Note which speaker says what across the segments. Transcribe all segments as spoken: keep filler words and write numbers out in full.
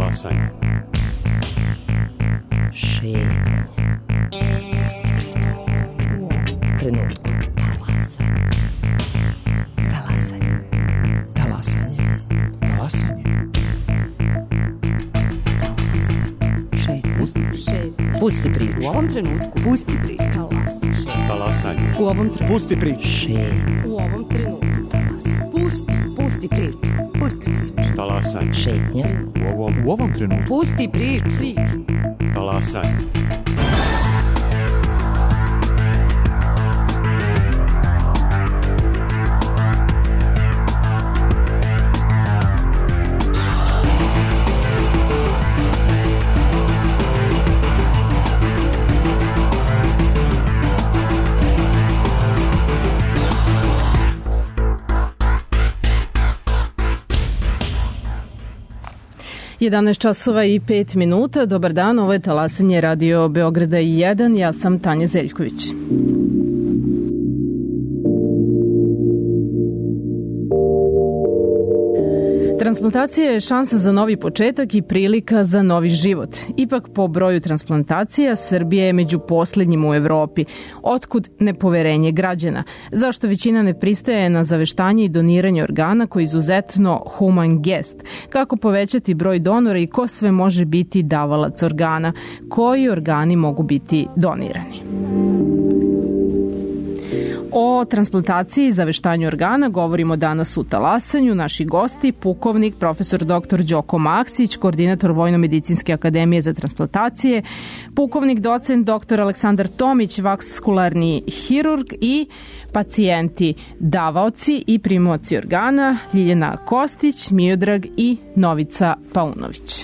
Speaker 1: Talasanje.
Speaker 2: Šetnja. Pusti priču. U ovom trenutku. Talasanje. Talasanje.
Speaker 3: Talasanje.
Speaker 2: Šetnja. Pusti priču.
Speaker 4: U ovom trenutku. Pusti priču.
Speaker 1: Talasanje.
Speaker 4: U ovom trenutku.
Speaker 3: Pusti priču.
Speaker 2: Šetnja.
Speaker 4: U ovom trenutku.
Speaker 2: Talasanje.
Speaker 4: Pusti. Pusti priču. Pusti priču.
Speaker 1: Talasanje.
Speaker 2: Šetnja.
Speaker 1: U ovom,
Speaker 3: U ovom trenutku.
Speaker 4: Pusti priču. Priču.
Speaker 1: talasanje.
Speaker 5: jedanaest časova i pet minuta. Dobar dan, ovo je Talasanje Radio Beograda jedan. Ja sam Tanja Zeljković. Transplantacija je šansa za novi početak i prilika za novi život. Ipak po broju transplantacija Srbija je među poslednjim u Evropi. Otkud nepoverenje građana? Zašto većina ne pristaje na zaveštanje i doniranje organa koji je izuzetno human gest? Kako povećati broj donora i ko sve može biti davalac organa? Koji organi mogu biti donirani? O transplantaciji i zaveštanju organa govorimo danas u Talasanju. Naši gosti, pukovnik profesor doktor Đoko Maksić, koordinator Vojno-medicinske akademije za transplantacije, pukovnik docent doktor Aleksandar Tomić, vaskularni hirurg i pacijenti, davaoci i primoci organa, Ljiljana Kostić, Miodrag i Novica Paunović.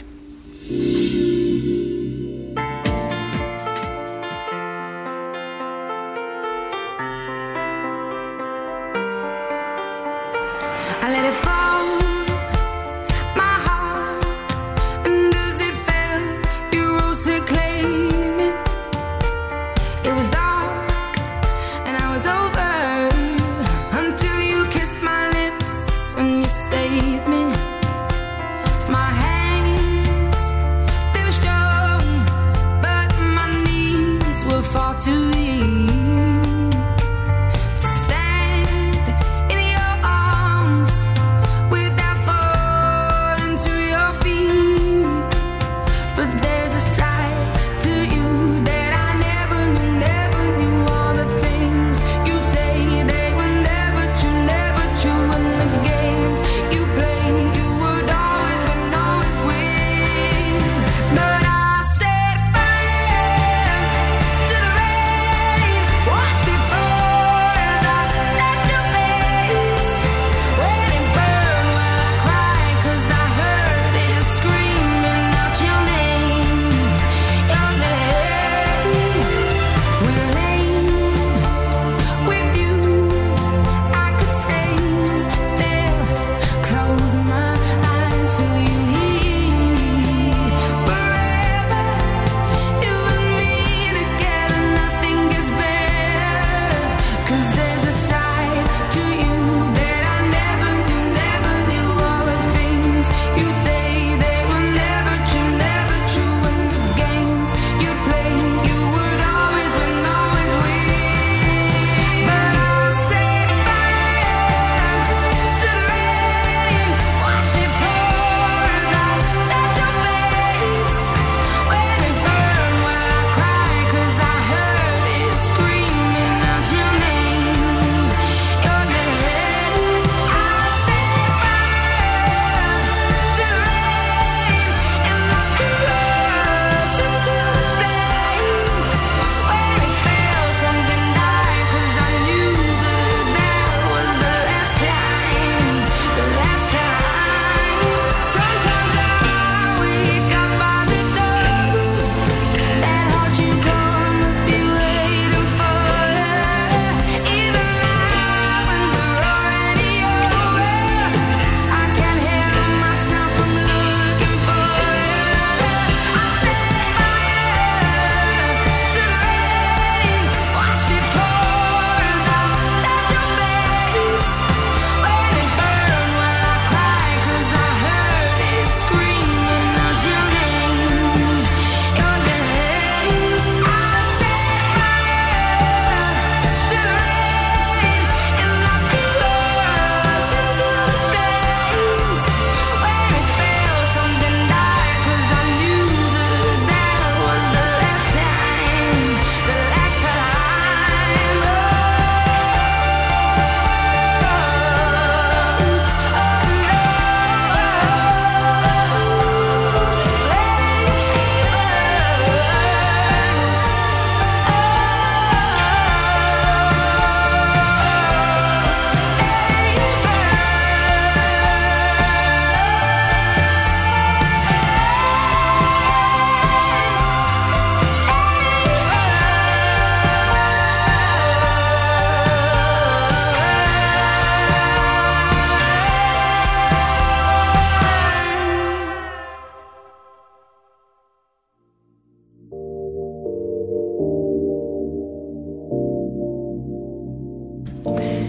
Speaker 6: I let it fall, my heart, and as it fell, you rose to claim it. It was dark, and I was over, until you kissed my lips and you saved me. My hands, they were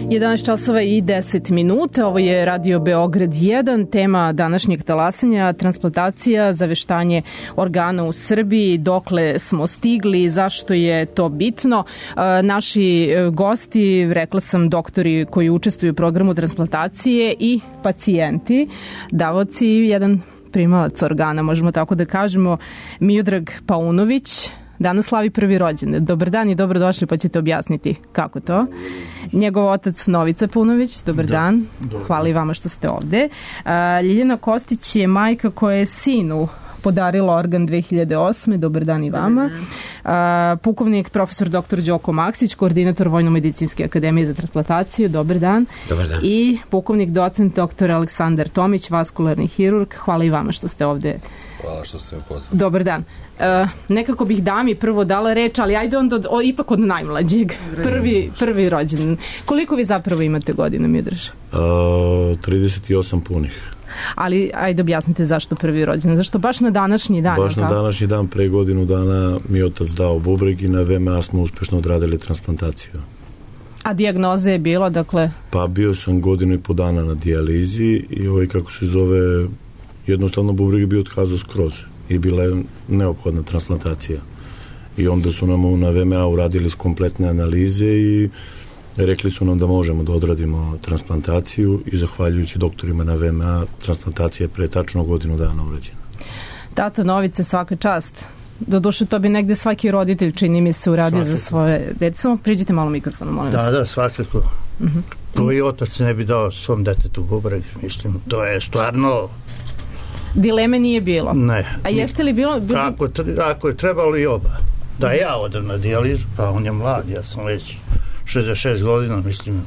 Speaker 5: jedanaest časova i deset minuta, ovo je Radio Beograd jedan, tema današnjeg talasanja, transplantacija, zaveštanje organa u Srbiji, dokle smo stigli, zašto je to bitno. Naši gosti, rekla sam, doktori koji učestvuju u programu transplantacije i pacijenti, davaoci, jedan primalac organa, možemo tako da kažemo, Miodrag Paunović, danas slavi prvi rođendan. Dobar dan i dobrodošli, pa ćete objasniti kako to. Njegov otac Novica Paunović, dobar da, dan. Dobar. Hvala i vama što ste ovde. Uh, Ljiljana Kostić je majka koja je sinu podarila organ dve hiljade osme. Dobar dan i vama. Uh, pukovnik profesor doktor Đoko Maksić, koordinator Vojno-medicinske akademije za transplantaciju. Dobar dan.
Speaker 3: Dobar dan.
Speaker 5: I pukovnik docent doktor Aleksandar Tomić, vaskularni hirurg. Hvala i vama što ste ovde.
Speaker 3: Hvala što ste me pozvali.
Speaker 5: Dobar dan. Uh, nekako bih dami prvo dala reč, ali ajde onda od, o, ipak od najmlađeg. Prvi, prvi rođendan. Koliko vi zapravo imate godina, Miodraž?
Speaker 7: Uh, trideset osam punih.
Speaker 5: Ali ajde objasnite zašto prvi rođendan. Zašto baš na današnji dan?
Speaker 7: Baš na današnji dan, pre godinu dana mi otac dao bubreg i na V M A smo uspešno odradili transplantaciju.
Speaker 5: A dijagnoza je bila, dakle?
Speaker 7: Pa bio sam godinu i po dana na dijalizi i ovaj, kako se zove, jednostavno bubreg je bio otkazao skroz i bila je neophodna transplantacija. I onda su nam na V M A uradili kompletne analize i rekli su nam da možemo da odradimo transplantaciju i zahvaljujući doktorima na V M A transplantacija je pre tačno godinu dana urađena.
Speaker 5: Tata Novice, svaka čast. Doduše, to bi negde svaki roditelj, čini mi se, uradio svakako za svoje dete. Samo priđite malo mikrofonu, molim
Speaker 8: da,
Speaker 5: vas.
Speaker 8: Da, da, svakako. Uh-huh. Koji otac ne bi dao svom detetu bubreg, mislim, to je stvarno...
Speaker 5: Dileme nije bilo?
Speaker 8: Ne.
Speaker 5: A jeste li bilo... bilo...
Speaker 8: Ako, ako je trebalo i oba. Da ja odem na dijalizu, pa on je mlad, ja sam već šezdeset šest godina, mislim,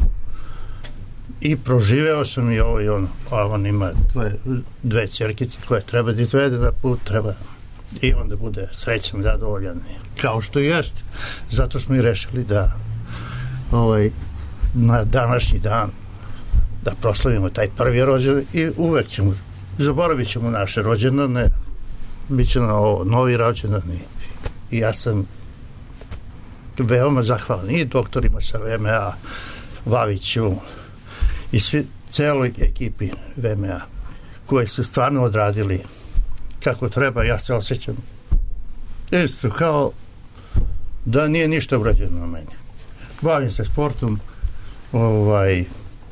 Speaker 8: i proživeo sam i ovo i ono, pa on ima dve, dve ćerkice koje treba da izvede na put, treba i onda bude srećan, zadovoljan, kao što i jeste. Zato smo i rešili da ovaj, na današnji dan da proslavimo taj prvi rođendan i uvek ćemo, zaboravit ćemo naše rođendane, bit će na ovo novi rođendan i, i ja sam veoma zahvalan i doktorima sa V M A, Vaviću i svi, celoj ekipi V M A koji su stvarno odradili kako treba. Ja se osjećam isto kao da nije ništa urađeno na meni. Bavim se sportom, ovaj,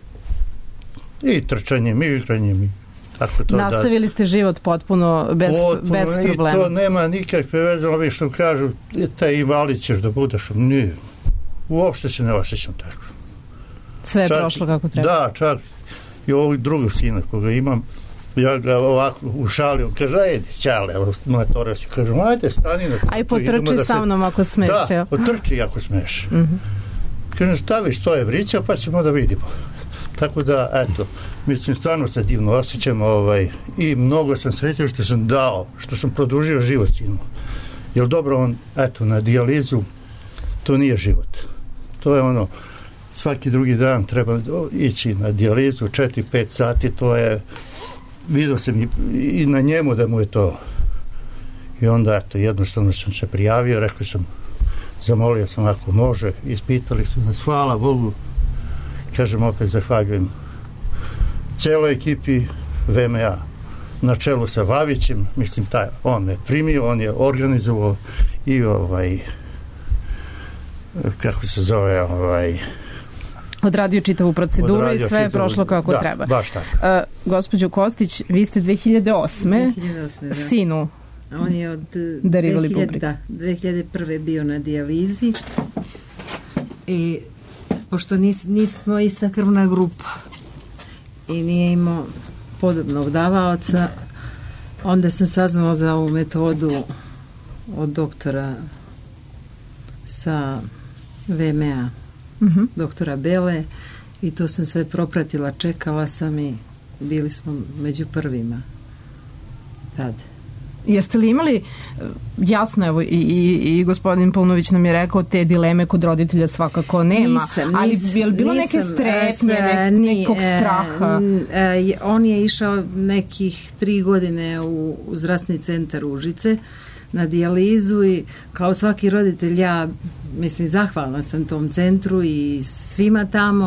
Speaker 8: i trčanjem, i igranjem, i tako to.
Speaker 5: Nastavili da, ste život potpuno bez, potpuno, bez problema.
Speaker 8: I to nema nikakve veze, ovi što kažu, taj invalid ćeš da budeš. Nije. Uopšte se ne osjećam tako.
Speaker 5: Sve je čak, prošlo kako treba.
Speaker 8: Da, čak i ovog drugog sina koga imam, ja ga ovako ušalio, kaže, ajde, ćale, evo, moja Torać, kaže, ajde, stani na to.
Speaker 5: Aj, potrči da sa se... mnom ako smeš.
Speaker 8: Da, potrči ako smeš. Mm-hmm. Kaže, staviš sto evrića, pa ćemo da vidimo. Tako da, eto, mislim, stvarno se divno osjećam, ovaj, i mnogo sam srećan što sam dao, što sam produžio život sinu. Jer dobro, on, eto, na dijalizu, to nije život. To je ono, svaki drugi dan treba ići na dijalizu, četiri pet sati, to je, vidio sam i, i na njemu da mu je to. I onda, eto, jednostavno sam se prijavio, rekao sam, zamolio sam ako može, ispitali su nas, hvala Bogu, kažem opet zahvaljujem celoj ekipi V M A na čelu sa Vavićem, mislim taj, on me primio, on je organizovao i ovaj kako se zove ovaj
Speaker 5: odradio čitavu proceduru odradio i sve je prošlo kako
Speaker 8: da,
Speaker 5: treba.
Speaker 8: Baš tako.
Speaker 5: Uh, gospođo Kostić, vi ste dve hiljade osme,
Speaker 9: dve hiljade osme da.
Speaker 5: Sinu
Speaker 9: on je od
Speaker 5: darivali
Speaker 9: dve hiljade,
Speaker 5: bubreg.
Speaker 9: Da, dve hiljade prve bio na dijalizi i pošto nis, nismo ista krvna grupa i nije imao podobnog davaoca, onda sam saznala za ovu metodu od doktora sa V M A, uh-huh. doktora Bele, i to sam sve propratila, čekala sam i bili smo među prvima tad.
Speaker 5: Jeste li imali, jasno, evo, i, i, i gospodin Paunović nam je rekao, te dileme kod roditelja svakako nema,
Speaker 9: nisam,
Speaker 5: ali
Speaker 9: nisam,
Speaker 5: je li bilo
Speaker 9: nisam,
Speaker 5: neke strepnje, nek, nekog straha?
Speaker 9: On je išao nekih tri godine u, u zdravstveni centar Užice na dijalizu i kao svaki roditelj ja mislim zahvalna sam tom centru i svima tamo,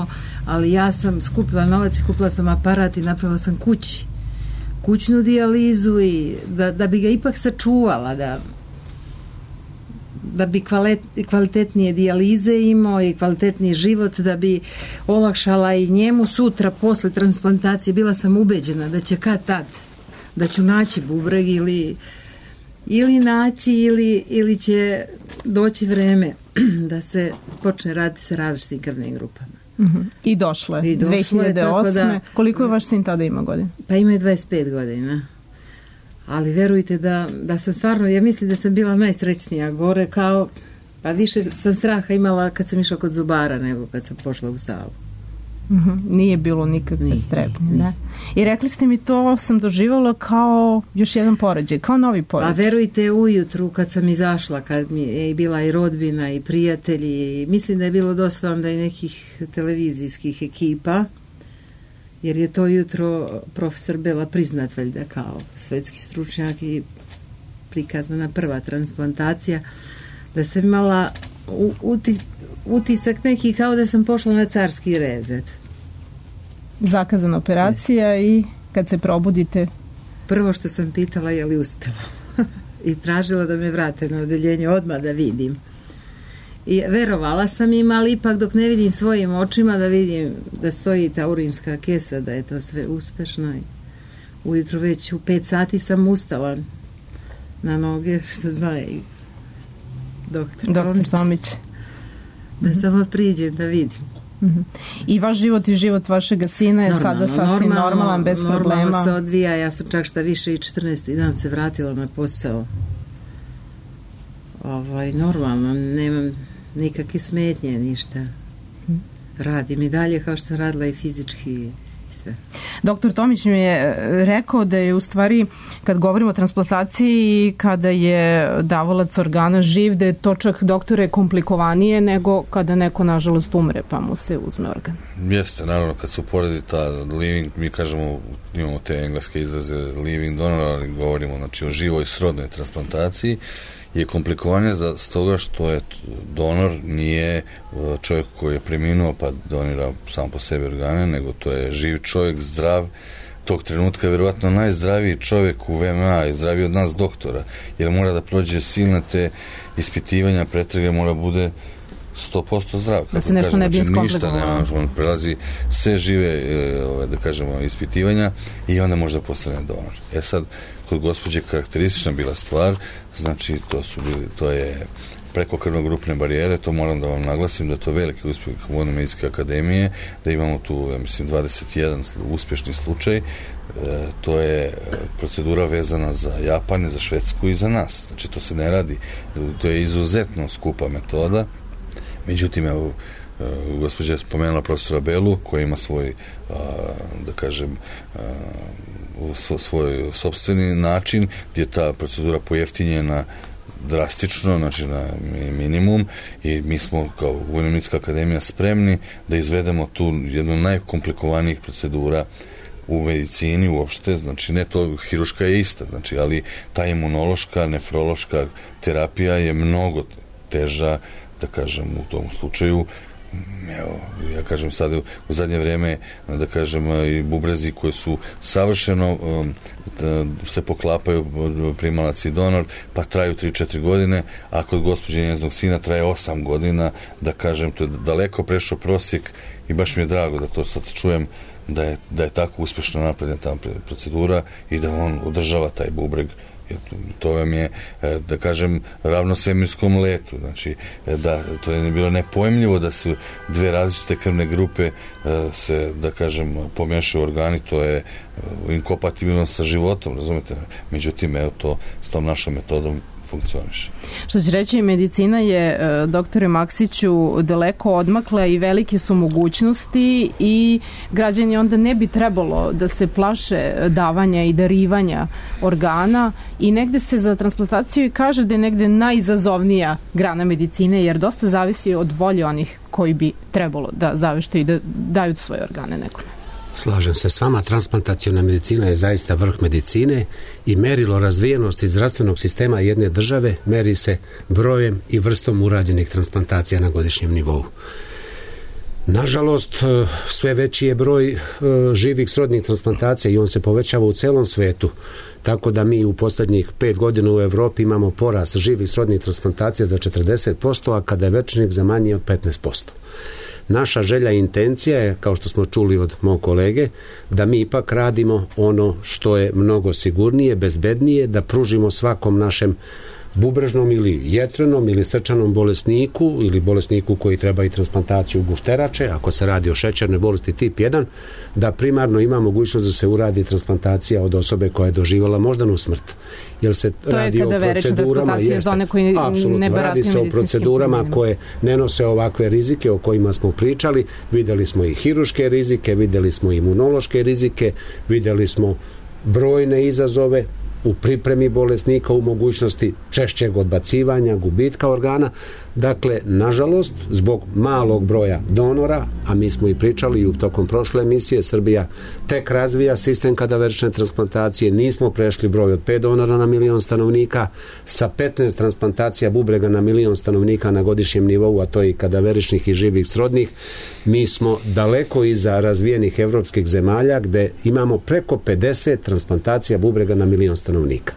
Speaker 9: ali ja sam skupila novac i kupila sam aparat i napravila sam kući kućnu dijalizu i da, da bi ga ipak sačuvala, da da bi kvalet, kvalitetnije dijalize imao i kvalitetniji život, da bi olakšala i njemu sutra posle transplantacije. Bila sam ubeđena da će kad tad, da ću naći bubreg ili ili naći ili, ili će doći vreme da se počne raditi sa različitim krvnim grupama.
Speaker 5: Uh-huh. I došlo je,
Speaker 9: I došlo
Speaker 5: dve hiljade osme.
Speaker 9: Da,
Speaker 5: koliko je vaš sin tada ima godina?
Speaker 9: Pa ima je dvadeset pet godina. Ali verujte da, da sam stvarno, ja mislim da sam bila najsrećnija gore, kao, pa više sam straha imala kad sam išla kod zubara nego kad sam pošla u salu.
Speaker 5: Uh-huh. Nije bilo nikakve
Speaker 9: nije,
Speaker 5: strepnje,
Speaker 9: nije.
Speaker 5: ne? I rekli ste mi, to sam doživala kao još jedan porođaj, kao novi porođaj.
Speaker 9: Pa verujte, ujutru kad sam izašla, kad mi je bila i rodbina i prijatelji, i mislim da je bilo dosta onda i nekih televizijskih ekipa, jer je to jutro profesor Bela priznat valjda kao svetski stručnjak i prikazana prva transplantacija, da sam imala uti, utisak neki kao da sam pošla na carski rezet.
Speaker 5: Zakazana operacija ne. I kad se probudite?
Speaker 9: Prvo što sam pitala je li uspjela i tražila da me vrate na odeljenje odmah da vidim. I verovala sam im, ali ipak dok ne vidim svojim očima, da vidim da stoji ta urinska kesa, da je to sve uspešno. I ujutro već u pet sati sam ustala na noge, što zna i doktor,
Speaker 5: doktor Tomić.
Speaker 9: Da mm-hmm. samo priđem da vidim.
Speaker 5: Mm-hmm. I vaš život i život vašeg sina je normalno, sada sasvim normalno, normalan, bez
Speaker 9: normalno
Speaker 5: problema.
Speaker 9: Normalno se odvija, ja sam čak šta više i četrnaesti dan se vratila na posao. Ovaj, normalno, nemam nikakve smetnje, ništa. Radim i dalje kao što sam radila i fizički i sve.
Speaker 5: Doktor Tomić mi je rekao da je u stvari, kad govorimo o transplantaciji, kada je davalac organa živ, da je to čak, doktore, komplikovanije nego kada neko nažalost umre pa mu se uzme organ.
Speaker 3: Jeste, naravno, kad se uporedi ta living, mi kažemo, imamo te engleske izraze living donor, ali govorimo znači o živoj srodnoj transplantaciji, je komplikovanje za stoga što je donor nije čovjek koji je preminuo pa donira sam po sebi organe, nego to je živ čovjek, zdrav, tog trenutka je vjerovatno najzdraviji čovjek u V M A i zdraviji od nas doktora, jer mora da prođe silne te ispitivanja, pretrage, mora bude sto posto zdrav.
Speaker 5: Da se nešto kažem, ne bi
Speaker 3: znači, ništa nema, on prelazi sve žive, da kažemo, ispitivanja i onda može da postane donor. E sad, kod gospođe karakteristična bila stvar, znači to su bili, to je preko krvno-grupne barijere, to moram da vam naglasim da je to veliki uspjeh Vojne medicinske akademije, da imamo tu, ja mislim, dvadeset jedan uspješni slučaj, e, to je procedura vezana za Japan, za Švedsku i za nas, znači to se ne radi, to je izuzetno skupa metoda, međutim, evo, gospođa je spomenula profesora Belu, koji ima svoj, a, da kažem, a, svoj sopstveni način gdje je ta procedura pojeftinjena drastično, znači na minimum, i mi smo kao Vojna medicinska akademija spremni da izvedemo tu jednu najkomplikovanijih procedura u medicini uopšte, znači ne to, hiruška je ista, znači, ali ta imunološka, nefrološka terapija je mnogo teža, da kažem, u tom slučaju. Evo, ja kažem sad u zadnje vrijeme, da kažem, i bubrezi koji su savršeno um, se poklapaju primalac i donor, pa traju tri četiri godine, a kod gospođe njeznog sina traje osam godina, da kažem, to je daleko prešao prosjek i baš mi je drago da to sad čujem, da je, da je tako uspješno napravljena ta procedura i da on održava taj bubreg. To vam je, da kažem, ravno svemirskom letu, znači da to je bilo nepojmljivo da se dve različite krvne grupe se, da kažem, pomiješaju organi, to je inkompatibilno sa životom, razumete, međutim, evo to s tom našom metodom funkcioniše.
Speaker 5: Što će reći, medicina je, doktore Maksiću, daleko odmakla i velike su mogućnosti i građani onda ne bi trebalo da se plaše davanja i darivanja organa i negde se za transplantaciju i kaže da je negde najizazovnija grana medicine, jer dosta zavisi od volje onih koji bi trebalo da zaveštaju i da daju svoje organe nekome.
Speaker 10: Slažem se s vama, transplantaciona medicina je zaista vrh medicine i merilo razvijenosti zdravstvenog sistema jedne države meri se brojem i vrstom urađenih transplantacija na godišnjem nivou. Nažalost, sve veći je broj živih srodnih transplantacija i on se povećava u celom svetu. Tako da mi u posljednjih pet godina u Evropi imamo porast živih srodnih transplantacija za četrdeset posto, a kada je večnik za manje od petnaest posto. Naša želja i intencija je, kao što smo čuli od mog kolege, da mi ipak radimo ono što je mnogo sigurnije, bezbednije, da pružimo svakom našem bubrežnom ili jetrenom ili srčanom bolesniku ili bolesniku koji treba i transplantaciju gušterače, ako se radi o šećernoj bolesti tip jedan, da primarno ima mogućnost da se uradi transplantacija od osobe koja je doživjela moždanu smrt. Jer se
Speaker 5: to
Speaker 10: radi
Speaker 5: je
Speaker 10: o procedurama, jeste,
Speaker 5: za one koji ne
Speaker 10: radi se o procedurama koje ne nose ovakve rizike o kojima smo pričali. Vidjeli smo i hiruške rizike, vidjeli smo i imunološke rizike, vidjeli smo brojne izazove u pripremi bolesnika, u mogućnosti češćeg odbacivanja, gubitka organa. Dakle, nažalost, zbog malog broja donora, a mi smo i pričali i u tokom prošle emisije, Srbija tek razvija sistem kadaverične transplantacije, nismo prešli broj od pet donora na milion stanovnika, sa petnaest transplantacija bubrega na milion stanovnika na godišnjem nivou, a to je i kadaveričnih i živih srodnih, mi smo daleko iza razvijenih evropskih zemalja gde imamo preko pedeset transplantacija bubrega na milion stanovnika.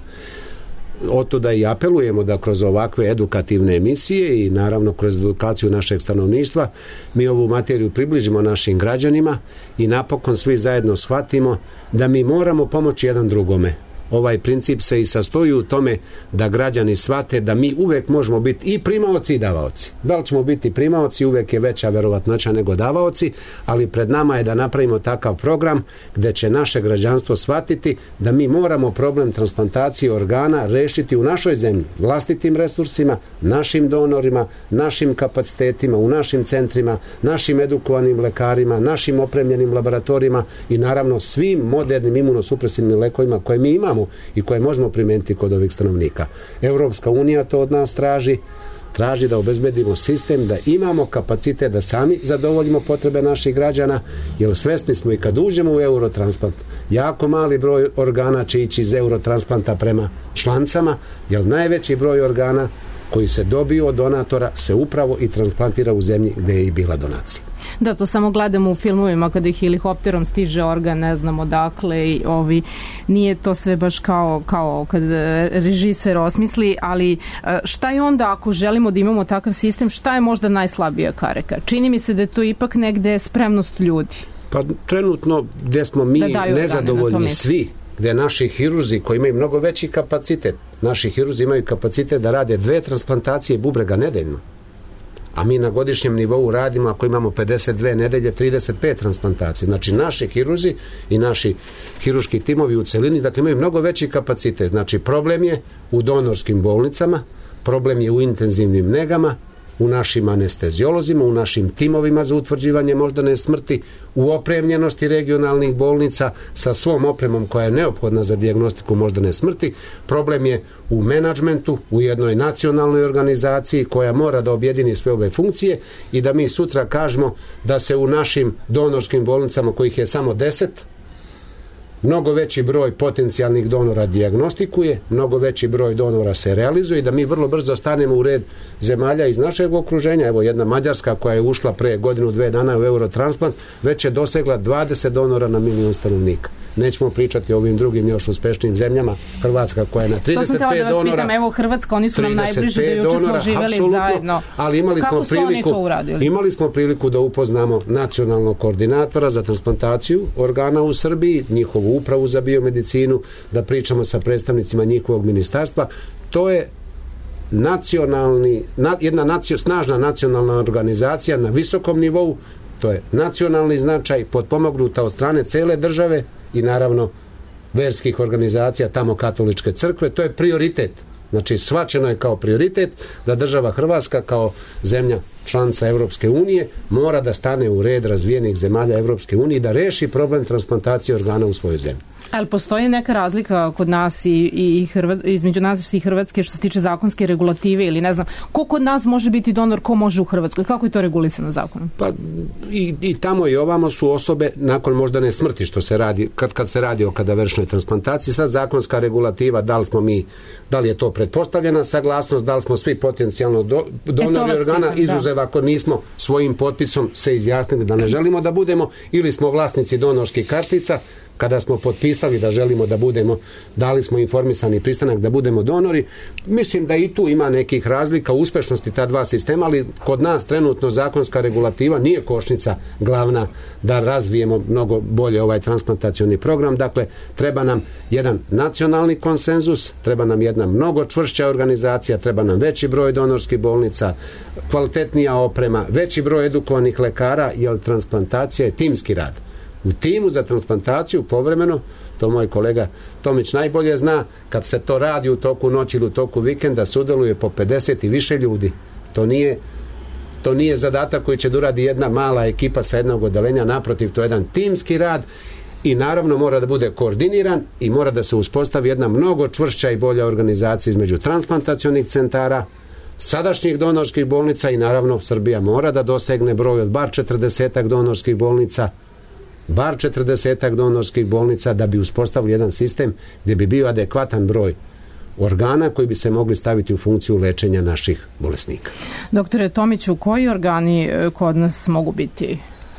Speaker 10: Otuda i apelujemo da kroz ovakve edukativne emisije i naravno kroz edukaciju našeg stanovništva mi ovu materiju približimo našim građanima i napokon svi zajedno shvatimo da mi moramo pomoći jedan drugome. Ovaj princip se i sastoji u tome da građani shvate da mi uvek možemo biti i primaoci i davaoci. Da li ćemo biti primaoci, uvek je veća verovatnoća nego davaoci, ali pred nama je da napravimo takav program gde će naše građanstvo shvatiti da mi moramo problem transplantacije organa rešiti u našoj zemlji, vlastitim resursima, našim donorima, našim kapacitetima, u našim centrima, našim edukovanim lekarima, našim opremljenim laboratorijima i naravno svim modernim imunosupresivnim lekovima koje mi imamo i koje možemo primijeniti kod ovih stanovnika. Evropska unija to od nas traži, traži da obezbedimo sistem, da imamo kapacitet da sami zadovoljimo potrebe naših građana, jer svesni smo i kad uđemo u eurotransplant, jako mali broj organa će ići iz eurotransplanta prema člancama, jer najveći broj organa koji se dobiju od donatora se upravo i transplantira u zemlji gde je i bila donacija.
Speaker 5: Da, to samo gledamo u filmovima kada ih helikopterom stiže organ, ne znam odakle i ovi, nije to sve baš kao, kao kad režiser osmisli, ali šta je onda ako želimo da imamo takav sistem, šta je možda najslabija karika? Čini mi se da je to ipak negde spremnost ljudi.
Speaker 10: Pa trenutno gde smo mi nezadovoljni svi, gde naši hirurzi koji imaju mnogo veći kapacitet, naši hirurzi imaju kapacitet da rade dve transplantacije bubrega nedeljno, a mi na godišnjem nivou radimo, ako imamo pedeset dve nedelje, trideset pet transplantacija. Znači naši hirurzi i naši hiruški timovi u celini, dakle imaju mnogo veći kapacitet. Znači problem je u donorskim bolnicama, problem je u intenzivnim negama, u našim anesteziolozima, u našim timovima za utvrđivanje moždane smrti, u opremljenosti regionalnih bolnica sa svom opremom koja je neophodna za dijagnostiku moždane smrti. Problem je u menadžmentu, u jednoj nacionalnoj organizaciji koja mora da objedini sve ove funkcije i da mi sutra kažemo da se u našim donorskim bolnicama, kojih je samo deset, mnogo veći broj potencijalnih donora dijagnostikuje, mnogo veći broj donora se realizuje i da mi vrlo brzo stanemo u red zemalja iz našeg okruženja. Evo jedna Mađarska koja je ušla pre godinu, dve dana u eurotransplant, već je dosegla dvadeset donora na milion stanovnika. Nećemo pričati o ovim drugim još uspešnijim zemljama. Hrvatska koja je na trideset pet donora. To sam htjela da vas pitam, evo Hrvatska, oni su nam najbliži, da juče smo živjeli zajedno. Ali imali smo priliku, imali smo priliku da upoznamo nacionalnog koordinatora za transplantaciju organa u Srbiji, njihovu upravu za biomedicinu, da pričamo sa predstavnicima njihovog ministarstva. To je nacionalni, na, jedna nacio, snažna nacionalna organizacija na visokom nivou, to je nacionalni značaj, potpomognuta od strane cele države i naravno verskih organizacija, tamo katoličke crkve, to je prioritet. Znači shvaćeno je kao prioritet da država Hrvatska kao zemlja članica Evropske unije mora da stane u red razvijenih zemalja Evropske unije i da reši problem transplantacije organa u svojoj zemlji.
Speaker 5: Ali postoji neka razlika kod nas i, i Hrvat, između nas i Hrvatske što se tiče zakonske regulative ili ne znam, ko kod nas može biti donor, ko može u Hrvatskoj? Kako je to regulisano zakonom?
Speaker 10: Pa i, i tamo i ovamo su osobe nakon moždane smrti što se radi, kad, kad se radi o kadaveričnoj transplantaciji, sad zakonska regulativa, da li smo mi, da li je to pretpostavljena saglasnost, da li smo svi potencijalno do, donori e organa, izuzev slučajeva ako nismo svojim potpisom se izjasnili da ne želimo da budemo, ili smo vlasnici donorskih kartica, kada smo potpisali da želimo da budemo, dali smo informisani pristanak da budemo donori. Mislim da i tu ima nekih razlika u uspešnosti ta dva sistema, ali kod nas trenutno zakonska regulativa nije kočnica glavna da razvijemo mnogo bolje ovaj transplantacioni program. Dakle, treba nam jedan nacionalni konsenzus, treba nam jedna mnogo čvršća organizacija, treba nam veći broj donorskih bolnica, kvalitetnija oprema, veći broj edukovanih lekara, jer transplantacija je timski rad. U timu za transplantaciju povremeno, to moj kolega Tomić najbolje zna, kad se to radi u toku noći ili u toku vikenda, sudjeluje po pedeset i više ljudi. To nije, to nije zadatak koji će da uradi jedna mala ekipa sa jednog odeljenja, naprotiv, to je jedan timski rad i naravno mora da bude koordiniran i mora da se uspostavi jedna mnogo čvršća i bolja organizacija između transplantacionih centara, sadašnjih donorskih bolnica i naravno Srbija mora da dosegne broj od bar četrdesetak donorskih bolnica, bar četrdesetak donorskih bolnica da bi uspostavili jedan sistem gdje bi bio adekvatan broj organa koji bi se mogli staviti u funkciju lečenja naših bolesnika.
Speaker 5: Doktore Tomiću, koji organi kod nas mogu biti?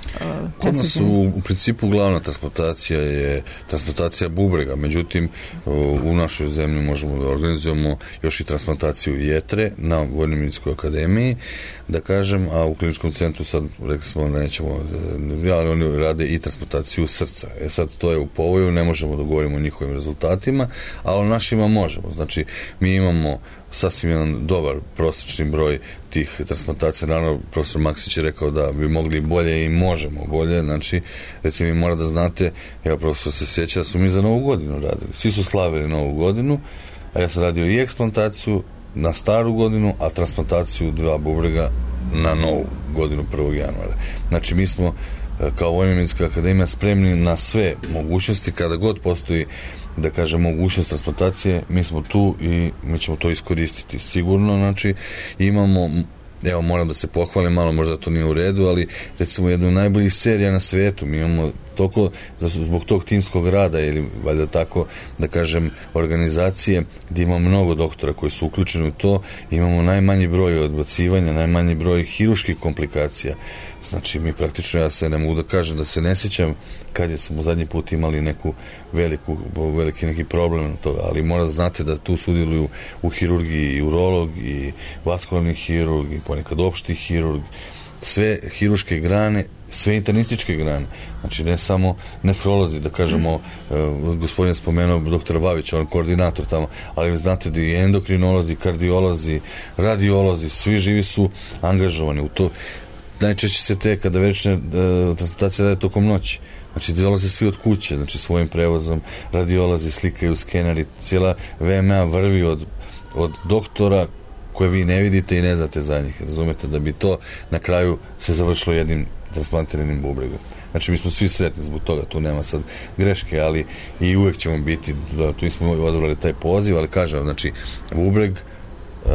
Speaker 3: Kod nas u, u principu glavna transplantacija je transplantacija bubrega, međutim u našoj zemlji možemo da organizujemo još i transplantaciju jetre na Vojno-medicinskoj akademiji, da kažem, a u kliničkom centru sad rekli smo da nećemo, ali oni rade i transplantaciju srca. E sad to je u povoju, ne možemo da govorimo o njihovim rezultatima, ali o našima možemo. Znači mi imamo sasvim jedan dobar prosječni broj tih transplantacija. Naravno, profesor Maksić je rekao da bi mogli bolje i možemo bolje. Znači, recimo, mi mora da znate, evo, profesor se sjeća da su mi za Novu godinu radili. Svi su slavili Novu godinu, a ja sam radio i eksplantaciju na staru godinu, a transplantaciju dva bubrega na Novu godinu prvog januara. Znači, mi smo kao Vojno-medicinska akademija spremni na sve mogućnosti, kada god postoji, da kažem, mogućnost transplantacije, mi smo tu i mi ćemo to iskoristiti sigurno. Znači imamo, evo, moram da se pohvalim malo, možda to nije u redu, ali recimo jednu od najboljih serija na svetu, mi imamo toliko, zbog tog timskog rada ili valjda tako da kažem organizacije gdje ima mnogo doktora koji su uključeni u to, imamo najmanji broj odbacivanja, najmanji broj hiruških komplikacija. Znači mi praktično, ja se ne mogu da kažem da se ne sjećam kad je smo zadnji put imali neku veliku, veliki neki problem na toga, ali mora da znate da tu sudjeluju u hirurgiji i urolog i vaskularni hirurg i ponekad opšti hirurg, sve hiruške grane, sve internističke grane, znači ne samo nefrolozi, da kažemo, uh, gospodin je spomenuo doktora Vavića, on je koordinator tamo, ali znate da i endokrinolozi, kardiolozi, radiolozi, svi živi su angažovani u to. Najčešće se te kada večne uh, transplantacije rade tokom noći. Znači, dolaze svi od kuće, znači svojim prevozom, radiolazi, slikaju, skeneri, cijela V M A vrvi od, od doktora koje vi ne vidite i ne znate za njih. Razumete, da bi to na kraju se završilo jednim transplantiranim bubregom. Znači, mi smo svi sretni zbog toga, tu nema sad greške, ali i uvek ćemo biti, da, tu smo odabrali taj poziv, ali kažem, znači, bubreg uh,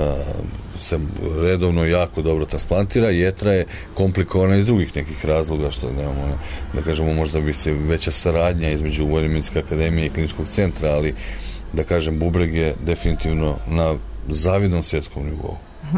Speaker 3: se redovno jako dobro transplantira, jetra je komplikovana iz drugih nekih razloga, što nemamo, ne, da kažemo, možda bi se veća saradnja između Vojno-medicinske akademije i kliničkog centra, ali da kažem, bubreg je definitivno na zavidnom svjetskom nivou.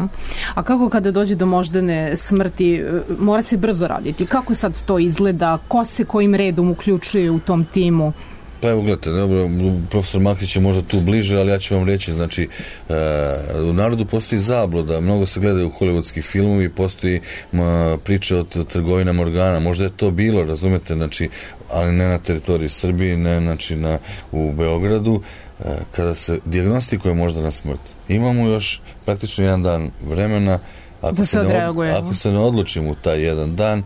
Speaker 5: A kako kada dođe do moždane smrti, mora se brzo raditi? Kako sad to izgleda? Ko se kojim redom uključuje u tom timu?
Speaker 3: Pa evo, gledajte, dobro, profesor Maksić je možda tu bliže, ali ja ću vam reći, znači, e, u narodu postoji zabluda, mnogo se gledaju hollywoodski filmovi, postoji ma, priče o trgovinama organa, možda je to bilo, razumete, znači, ali ne na teritoriji Srbije, ne, znači, na, u Beogradu, e, kada se dijagnostikuje moždana smrt. Imamo još praktično jedan dan vremena, ako,
Speaker 5: da
Speaker 3: se, ne, od, ako se ne odlučimo u taj jedan dan,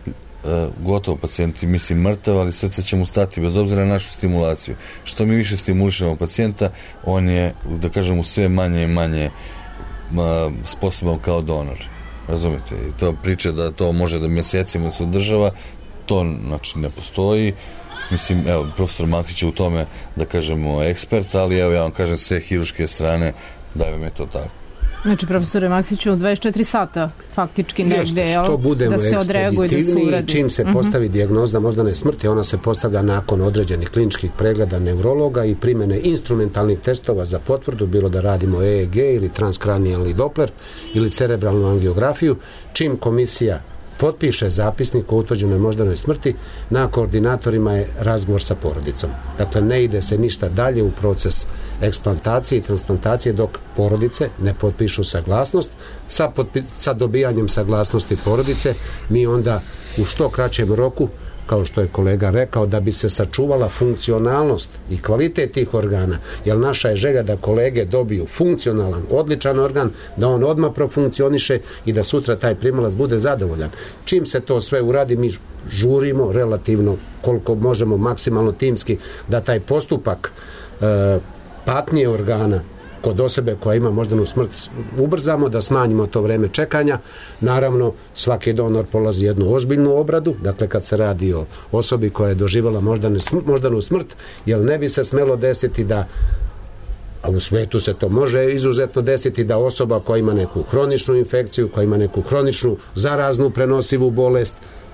Speaker 3: gotovo, pacijent mislim mrtav, ali srce će mu stati bez obzira na našu stimulaciju. Što mi više stimulišemo pacijenta, on je, da kažemo, sve manje i manje ma, sposoban kao donor. Razumite? I to priče da to može da mjesecima se održava, to znači ne postoji. Mislim, evo, profesor Maksić je u tome, da kažemo, ekspert, ali evo, ja vam kažem, sve hiruške strane, da vam je to tako.
Speaker 5: Znači, profesore Maksiću, dvadeset četiri sata faktički negde,
Speaker 10: Jeste, što budemo
Speaker 5: da se odreaguje, da se uradi.
Speaker 10: Čim se postavi uh-huh. dijagnoza moždane smrti, ona se postavlja nakon određenih kliničkih pregleda neurologa i primjene instrumentalnih testova za potvrdu, bilo da radimo E E G ili transkranijalni Doppler ili cerebralnu angiografiju. Čim komisija potpiše zapisnik o utvrđenoj moždanoj smrti, na koordinatorima je razgovor sa porodicom. Dakle, ne ide se ništa dalje u proces eksplantacije i transplantacije dok porodice ne potpišu saglasnost. Sa, potpi- sa dobijanjem saglasnosti porodice mi onda u što kraćem roku, kao što je kolega rekao, da bi se sačuvala funkcionalnost i kvalitet tih organa, jer naša je želja da kolege dobiju funkcionalan, odličan organ, da on odmah profunkcioniše i da sutra taj primalac bude zadovoljan. Čim se to sve uradi, mi žurimo relativno koliko možemo maksimalno timski da taj postupak e, patnje organa kod osobe koja ima moždanu smrt ubrzamo, da smanjimo to vreme čekanja. Naravno, svaki donor polazi jednu ozbiljnu obradu, dakle kad se radi o osobi koja je doživjela moždanu smrt, moždanu smrt, jer ne bi se smelo desiti da, a u svetu se to može izuzetno desiti, da osoba koja ima neku hroničnu infekciju, koja ima neku hroničnu zaraznu prenosivu bolest,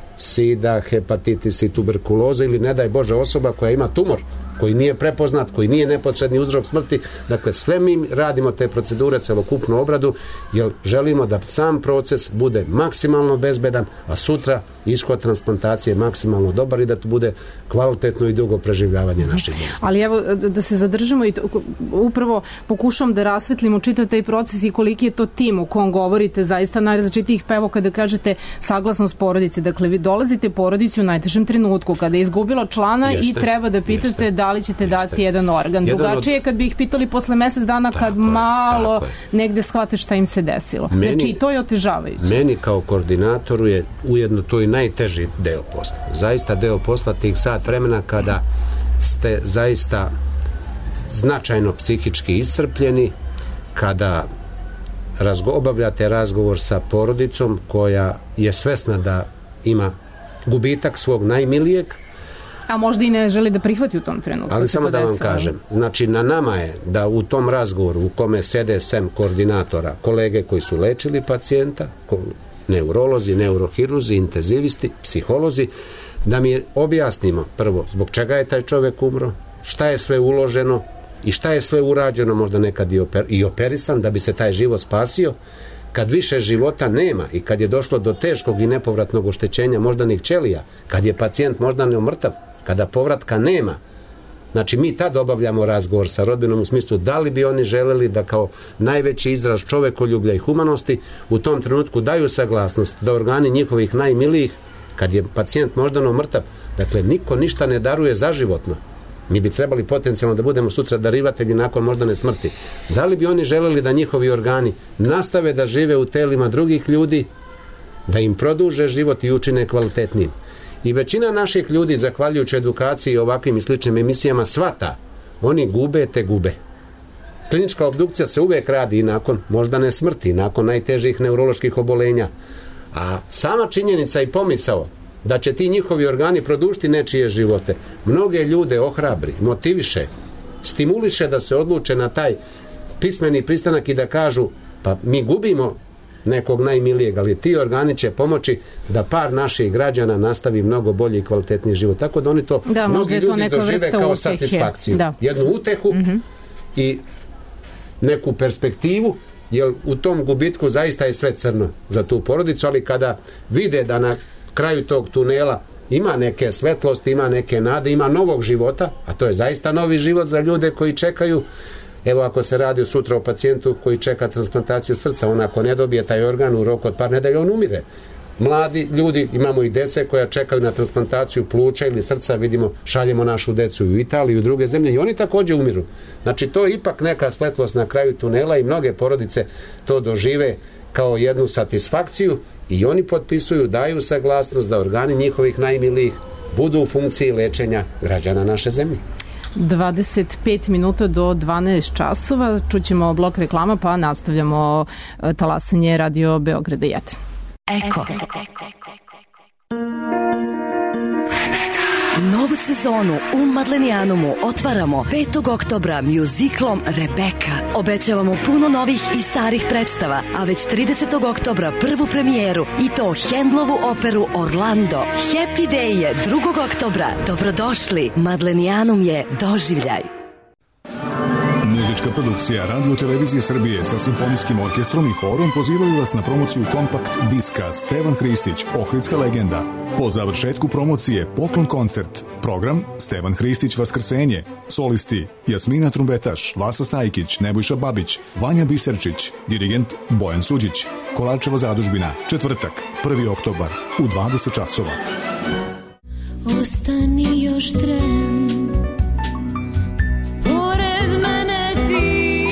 Speaker 10: sida, hepatitis i tuberkuloza, ili ne daj Bože osoba koja ima tumor koji nije prepoznat, koji nije neposredni uzrok smrti. Dakle, sve mi radimo te procedure, celokupnu obradu, jer želimo da sam proces bude maksimalno bezbedan, a sutra ishod transplantacije maksimalno dobar i da to bude kvalitetno i dugo preživljavanje naših bolesti.
Speaker 5: Ali evo, da se zadržimo i to, upravo pokušam da rasvetlimo čitav taj proces i koliki je to tim u kom govorite, zaista najrazličitijih, pa evo kada kažete saglasnost porodice, dakle vi dolazite porodici u najtežem trenutku, kada je izgubila člana jeste, i treba da pitate jeste, da li ćete jeste. dati jedan organ. Jedan Drugačije od... kad bi ih pitali posle mesec dana kad tako malo je, negde shvate šta im se desilo. Meni, znači to je otežavajuće.
Speaker 10: Meni kao koordinatoru je ujedno to i najteži deo posla. Zaista deo posla tih sat vremena kada ste zaista značajno psihički iscrpljeni, kada razgo, obavljate razgovor sa porodicom koja je svesna da ima gubitak svog najmilijeg,
Speaker 5: a možda i ne želi da prihvati u tom trenutku.
Speaker 10: Ali samo da vam desilo. kažem, znači na nama je da u tom razgovoru u kome sede sem koordinatora kolege koji su lečili pacijenta, neurolozi, neurohiruzi, intenzivisti, psiholozi, da mi objasnimo prvo zbog čega je taj čovjek umro, šta je sve uloženo i šta je sve urađeno, možda nekad i, oper, i operisan da bi se taj život spasio. Kad više života nema i kad je došlo do teškog i nepovratnog oštećenja moždanih ćelija, kad je pacijent moždano mrtav, kada povratka nema, znači mi tad obavljamo razgovor sa rodbinom u smislu da li bi oni želeli da kao najveći izraz čovekoljublja i humanosti u tom trenutku daju saglasnost da organi njihovih najmilijih, kad je pacijent moždano mrtav, dakle niko ništa ne daruje zaživotno. Mi bi trebali potencijalno da budemo sutra darivatelji nakon moždane smrti. Da li bi oni želeli da njihovi organi nastave da žive u telima drugih ljudi, da im produže život i učine kvalitetnijim? I većina naših ljudi, zahvaljujući edukaciji i ovakvim i sličnim emisijama, svata, oni gube te gube. Klinička obdukcija se uvijek radi i nakon moždane smrti, nakon najtežih neuroloških obolenja. A sama činjenica i pomisao da će ti njihovi organi produžiti nečije živote, mnoge ljude ohrabri, motiviše, stimuliše da se odluče na taj pismeni pristanak i da kažu, pa mi gubimo nekog najmilijeg, ali ti organi će pomoći da par naših građana nastavi mnogo bolji i kvalitetniji život. Tako da oni to,
Speaker 5: da,
Speaker 10: mnogi ljudi dožive kao utehe. Satisfakciju. Da. Jednu utehu mm-hmm. i neku perspektivu, jer u tom gubitku zaista je sve crno za tu porodicu, ali kada vide da na kraju tog tunela ima neke svetlosti, ima neke nade, ima novog života, a to je zaista novi život za ljude koji čekaju. Evo ako se radi sutra o pacijentu koji čeka transplantaciju srca, on ako ne dobije taj organ u roku od par nedelja, on umire. Mladi ljudi, imamo i dece koja čekaju na transplantaciju pluća ili srca, vidimo, šaljemo našu decu u Italiju i u druge zemlje i oni također umiru. Znači to je ipak neka svetlost na kraju tunela i mnoge porodice to dožive kao jednu satisfakciju i oni potpisuju, daju saglasnost da organi njihovih najmilijih budu u funkciji lečenja građana naše zemlje.
Speaker 5: dvadeset pet minuta do dvanaest časova, čućemo blok reklama pa nastavljamo talasanje Radio Beograda jedan.
Speaker 6: Eko.
Speaker 11: Novu sezonu u Madlenijanumu otvaramo petog oktobra mjuziklom Rebeka. Obećavamo puno novih i starih predstava, a već tridesetog oktobra prvu premijeru i to Händlovu operu Orlando. Happy Day je drugog oktobra. Dobrodošli. Madlenijanum je doživljaj.
Speaker 12: Muzička produkcija Radio Televizije Srbije sa simfonijskim orkestrom i horom pozivaju vas na promociju kompakt diska Stevan Hristić, Ohridska legenda. Po završetku promocije poklon koncert. Program Stevan Hristić Vaskrsenje. Solisti Jasmina Trumbetaš, Vasa Stajkić, Nebojša Babić, Vanja Biserčić, dirigent Bojan Suđić. Kolarčeva zadužbina, četvrtak, prvi oktobar u dvadeset časova.
Speaker 13: Ostani još tren, pored mene ti,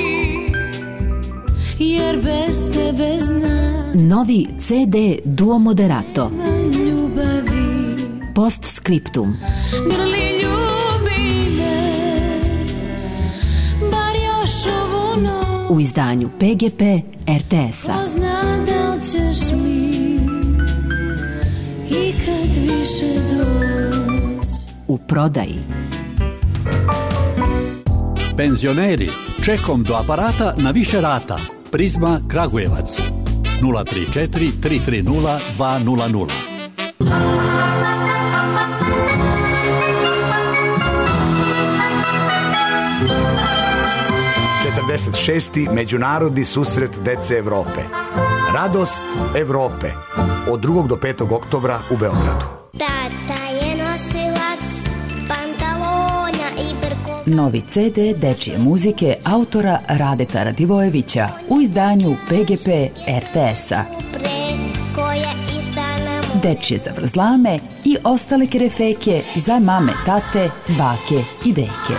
Speaker 13: jer bez tebe znam.
Speaker 14: Novi C D Duo Moderato.
Speaker 13: Ljubavi.
Speaker 14: Postscriptum.
Speaker 13: Grli ljubi me, bar još ovu noć.
Speaker 14: U izdanju P G P R T S-a.
Speaker 13: Pozna da li ćeš mi ikad više doć.
Speaker 14: U prodaji.
Speaker 15: Penzioneri, čekom do aparata na više rata. Prizma Kragujevac. nula tri četiri tri tri nula dva nula nula.
Speaker 16: četrdeset šesti Međunarodni susret dece Evrope. Radost Evrope. Od drugog do petog oktobra u Beogradu.
Speaker 17: Tata je nosilac pantalona i brko.
Speaker 14: Novi C D dečije muzike autora Radeta Radivojevića u izdanju P G P R T S-a. Dečije zavrzlame i ostale kerefeke za mame, tate, bake i deke.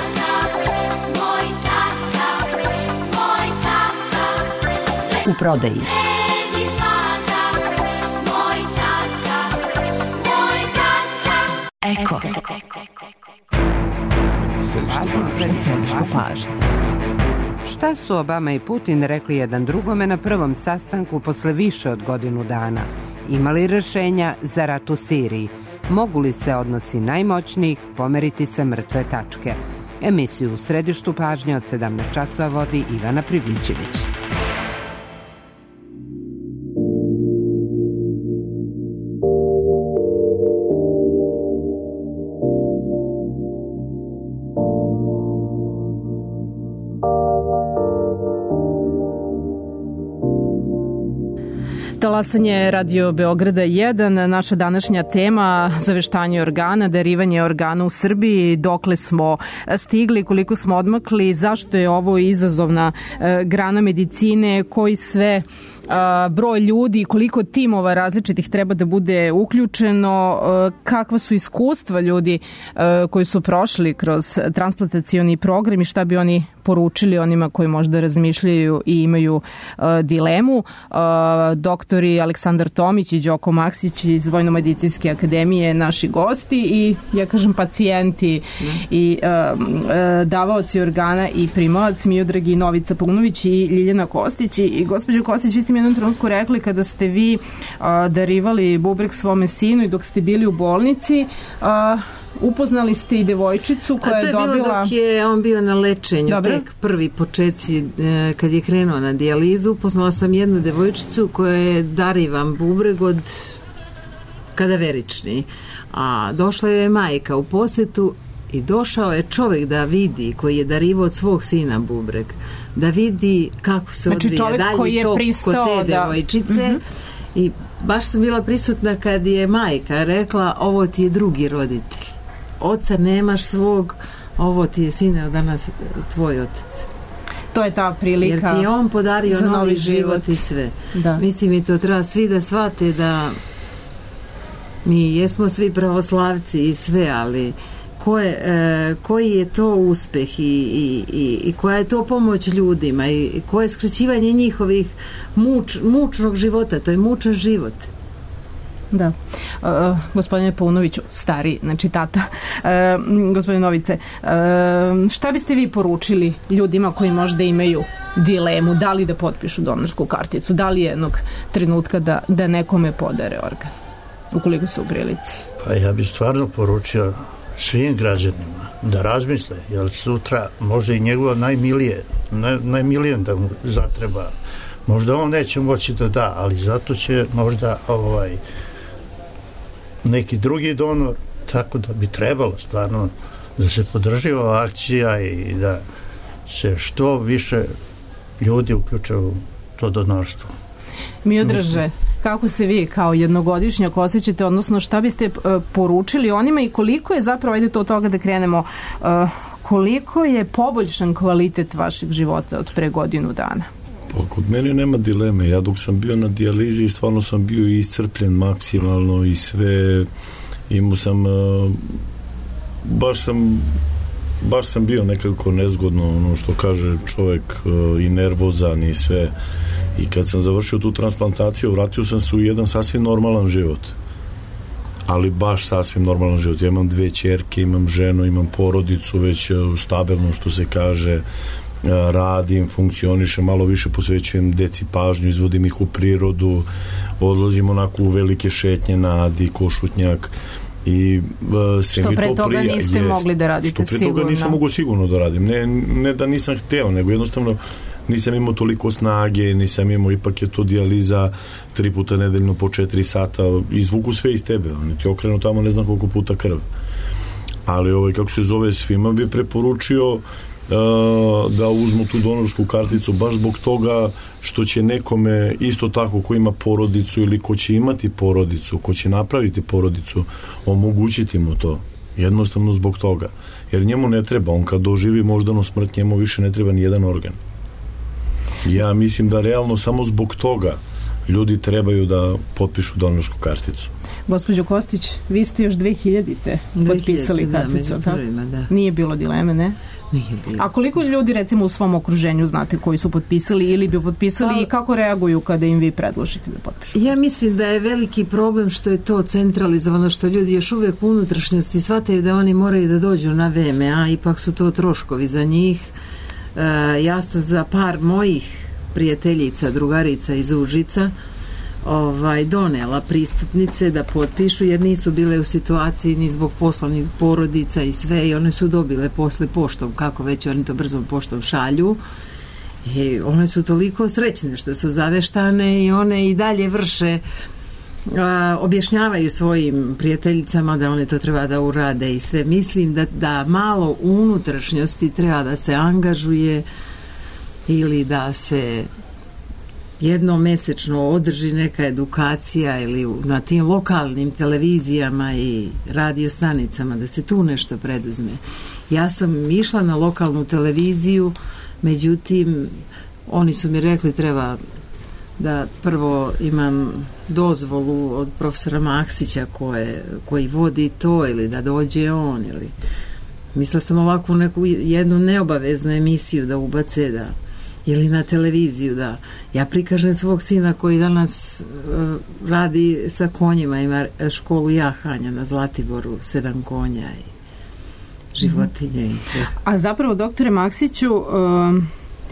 Speaker 14: U prodaji. Eko.
Speaker 2: Središte pažnje. Šta su Obama i Putin rekli jedan drugome na prvom sastanku posle više od godinu dana? Imali rešenja za rat u Siriji? Mogu li se odnosi najmoćnijih pomeriti sa mrtve tačke? Emisiju u središtu pažnje od sedamnaest časova vodi Ivana Pribićević.
Speaker 5: Talasanje Radio Beograda jedan, naša današnja tema zaveštanje organa, darivanje organa u Srbiji, dokle smo stigli, koliko smo odmakli, zašto je ovo izazovna e, grana medicine, koji sve a, broj ljudi, koliko timova različitih treba da bude uključeno, a, kakva su iskustva ljudi a, koji su prošli kroz transplantacioni program i šta bi oni poručili onima koji možda razmišljaju i imaju a, dilemu. A, doktori Aleksandar Tomić i Đoko Maksić iz Vojno-medicinske akademije, naši gosti i, ja kažem, pacijenti mm. i a, a, davaoci organa i primalac, Miodragi Novica Paunović i Ljiljana Kostić. I gospođo Kostić, vi ste mi jednom trenutku rekli kada ste vi a, darivali bubreg svome sinu i dok ste bili u bolnici, a, upoznali ste i devojčicu koja je dobila... A to je bilo
Speaker 9: dok je on bio na lečenju.
Speaker 5: Dobre.
Speaker 9: Tek prvi početci kad je krenuo na dijalizu. Upoznala sam jednu devojčicu koja je darivan bubreg od kadaverični. A došla je majka u posetu i došao je čovjek da vidi, koji je darivao od svog sina bubreg, da vidi kako se
Speaker 5: znači,
Speaker 9: odvija dalje to kod te
Speaker 5: da...
Speaker 9: devojčice.
Speaker 5: Mm-hmm.
Speaker 9: I baš sam bila prisutna kad je majka rekla, ovo ti je drugi roditelj. Oca nemaš svog, ovo ti je, sine, od danas tvoj otac.
Speaker 5: To je ta prilika.
Speaker 9: Jer ti je on podario
Speaker 5: novi,
Speaker 9: novi život,
Speaker 5: život
Speaker 9: i sve.
Speaker 5: Da.
Speaker 9: Mislim, i to treba svi da shvate da mi jesmo svi pravoslavci i sve, ali ko je, e, koji je to uspeh i, i, i, i koja je to pomoć ljudima i, i koje je skraćivanje njihovih muč, mučnog života, to je mučan život.
Speaker 5: Da. Uh, gospodine Paunoviću, stari, znači tata, uh, gospodine Novice, uh, šta biste vi poručili ljudima koji možda imaju dilemu, da li da potpišu donorsku karticu, da li jednog trenutka da, da nekome podare organ, ukoliko su u prilici?
Speaker 8: Pa ja bih stvarno poručio svim građanima da razmisle, jer sutra možda i njegova najmilije, naj, najmilijen da mu zatreba. Možda on neće moći da da, ali zato će možda ovaj, neki drugi donor, tako da bi trebalo stvarno da se podrži ova akcija i da se što više ljudi uključe u to donorstvo.
Speaker 5: Miodraže, kako se vi kao jednogodišnjak osjećate, odnosno šta biste uh, poručili onima i koliko je zapravo, ajde to od toga da krenemo, uh, koliko je poboljšan kvalitet vašeg života od pre godinu dana?
Speaker 7: Pa kod mene nema dileme. Ja dok sam bio na dijalizi stvarno sam bio iscrpljen maksimalno i sve, imao sam uh, baš sam baš sam bio nekako nezgodno, ono što kaže čovjek, uh, i nervozan i sve. I kad sam završio tu transplantaciju, vratio sam se u jedan sasvim normalan život. Ali baš sasvim normalan život. Ja imam dve ćerke, imam ženu, imam porodicu već stabilno, što se kaže, radim, funkcionišem, malo više posvećujem deci pažnju, izvodim ih u prirodu, odlazim onako u velike šetnje na Adi, Košutnjak i uh, sve
Speaker 5: što
Speaker 7: mi to prija.
Speaker 5: Što pre toga niste
Speaker 7: jest,
Speaker 5: mogli da radite sigurno.
Speaker 7: Što pre toga nisam mogao sigurno da radim. Ne, ne da nisam hteo, nego jednostavno nisam imao toliko snage, nisam imao, ipak je to dijaliza tri puta nedeljno po četiri sata, izvuku sve iz tebe, oni ti okrenu tamo ne znam koliko puta krv. Ali ovaj, kako se zove, svima bi preporučio uh, da uzmu tu donorsku karticu baš zbog toga što će nekome isto tako ko ima porodicu ili ko će imati porodicu, ko će napraviti porodicu, omogućiti mu to. Jednostavno zbog toga. Jer njemu ne treba, on kad doživi moždanu smrt, njemu više ne treba ni jedan organ. Ja mislim da realno samo zbog toga ljudi trebaju da potpišu donorsku karticu.
Speaker 5: Gospođo Kostić, vi ste još dve hiljadite potpisali karticu,
Speaker 9: da, prvima, da.
Speaker 5: Nije bilo dileme, ne?
Speaker 9: Nije bilo.
Speaker 5: A koliko ljudi recimo u svom okruženju znate koji su potpisali ili bi potpisali pa, i kako reaguju kada im vi predložite da potpišu?
Speaker 9: Ja mislim da je veliki problem što je to centralizovano, što ljudi još uvijek u unutrašnjosti shvataju da oni moraju da dođu na V M A, ipak su to troškovi za njih. Uh, ja sam za par mojih prijateljica, drugarica iz Užica ovaj, donela pristupnice da potpišu, jer nisu bile u situaciji ni zbog poslanih porodica i sve, i one su dobile posle poštom, kako već oni to brzom poštom šalju, i one su toliko srećne što su zaveštane i one i dalje vrše, a, objašnjavaju svojim prijateljicama da one to treba da urade i sve. Mislim da, da malo u unutrašnjosti treba da se angažuje ili da se jednom mesečno održi neka edukacija ili na tim lokalnim televizijama i radio stanicama da se tu nešto preduzme. Ja sam išla na lokalnu televiziju, međutim oni su mi rekli treba da prvo imam dozvolu od profesora Maksića koje, koji vodi to, ili da dođe on, ili mislila sam ovako neku jednu neobaveznu emisiju da ubace, da ili na televiziju da ja prikažem svog sina koji danas uh, radi sa konjima, ima školu jahanja na Zlatiboru, sedam konja i životinje i sve.
Speaker 5: A zapravo, doktore Maksiću, um,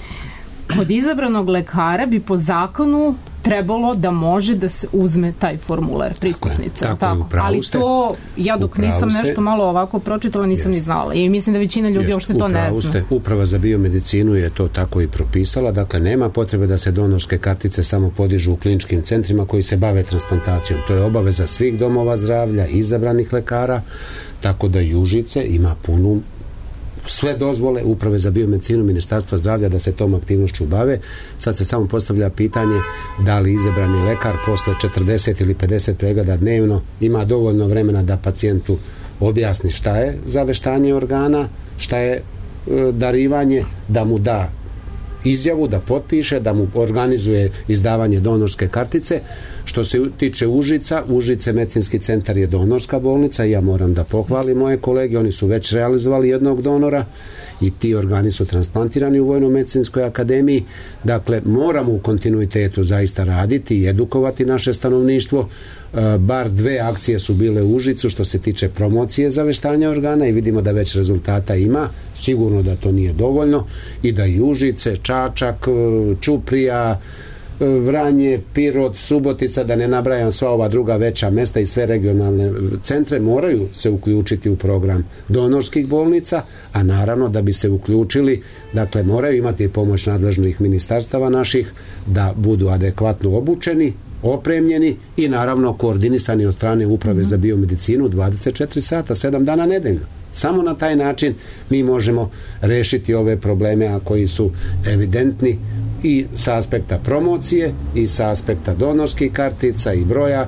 Speaker 5: kod izabranog lekara bi po zakonu trebalo da može da se uzme taj formular pristupnica.
Speaker 10: Tako, tako,
Speaker 5: tako. Ali to, ja dok nisam ste, nešto malo ovako pročitala, nisam jest, ni znala. I mislim da većina ljudi jest, uopšte to ne zna. Ste,
Speaker 10: Uprava za biomedicinu je to tako i propisala. Dakle, nema potrebe da se donorske kartice samo podižu u kliničkim centrima koji se bave transplantacijom. To je obaveza svih domova zdravlja, izabranih lekara, tako da i Užice ima punu sve dozvole Uprave za biomedicinu Ministarstva zdravlja da se tom aktivnošću bave. Sad se samo postavlja pitanje da li izabrani lekar posle četrdeset ili pedeset pregleda dnevno ima dovoljno vremena da pacijentu objasni šta je zaveštanje organa, šta je e, darivanje, da mu da izjavu, da potpiše, da mu organizuje izdavanje donorske kartice. Što se tiče Užica, Užice medicinski centar je donorska bolnica i ja moram da pohvalim moje kolege, oni su već realizovali jednog donora i ti organi su transplantirani u Vojno-medicinskoj akademiji. Dakle, moramo u kontinuitetu zaista raditi i edukovati naše stanovništvo. E, bar dve akcije su bile u Užicu što se tiče promocije zaveštanja organa i vidimo da već rezultata ima. Sigurno da to nije dovoljno i da i Užice, Čačak, Ćuprija, Vranje, Pirot, Subotica, da ne nabrajam sva ova druga veća mesta i sve regionalne centre, moraju se uključiti u program donorskih bolnica, a naravno da bi se uključili, dakle moraju imati pomoć nadležnih ministarstava naših da budu adekvatno obučeni, opremljeni i naravno koordinisani od strane Uprave za biomedicinu dvadeset četiri sata, sedam dana nedeljno. Samo na taj način mi možemo rešiti ove probleme, a koji su evidentni i sa aspekta promocije i sa aspekta donorskih kartica i broja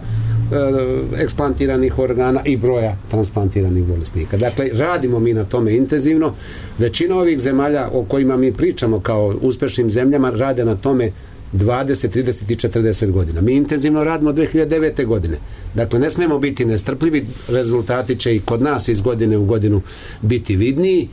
Speaker 10: e, eksplantiranih organa i broja transplantiranih bolesnika. Dakle, radimo mi na tome intenzivno. Većina ovih zemalja o kojima mi pričamo kao uspešnim zemljama rade na tome dvadeset, trideset i četrdeset godina. Mi intenzivno radimo od dve hiljade devete. godine. Dakle, ne smemo biti nestrpljivi, rezultati će i kod nas iz godine u godinu biti vidniji.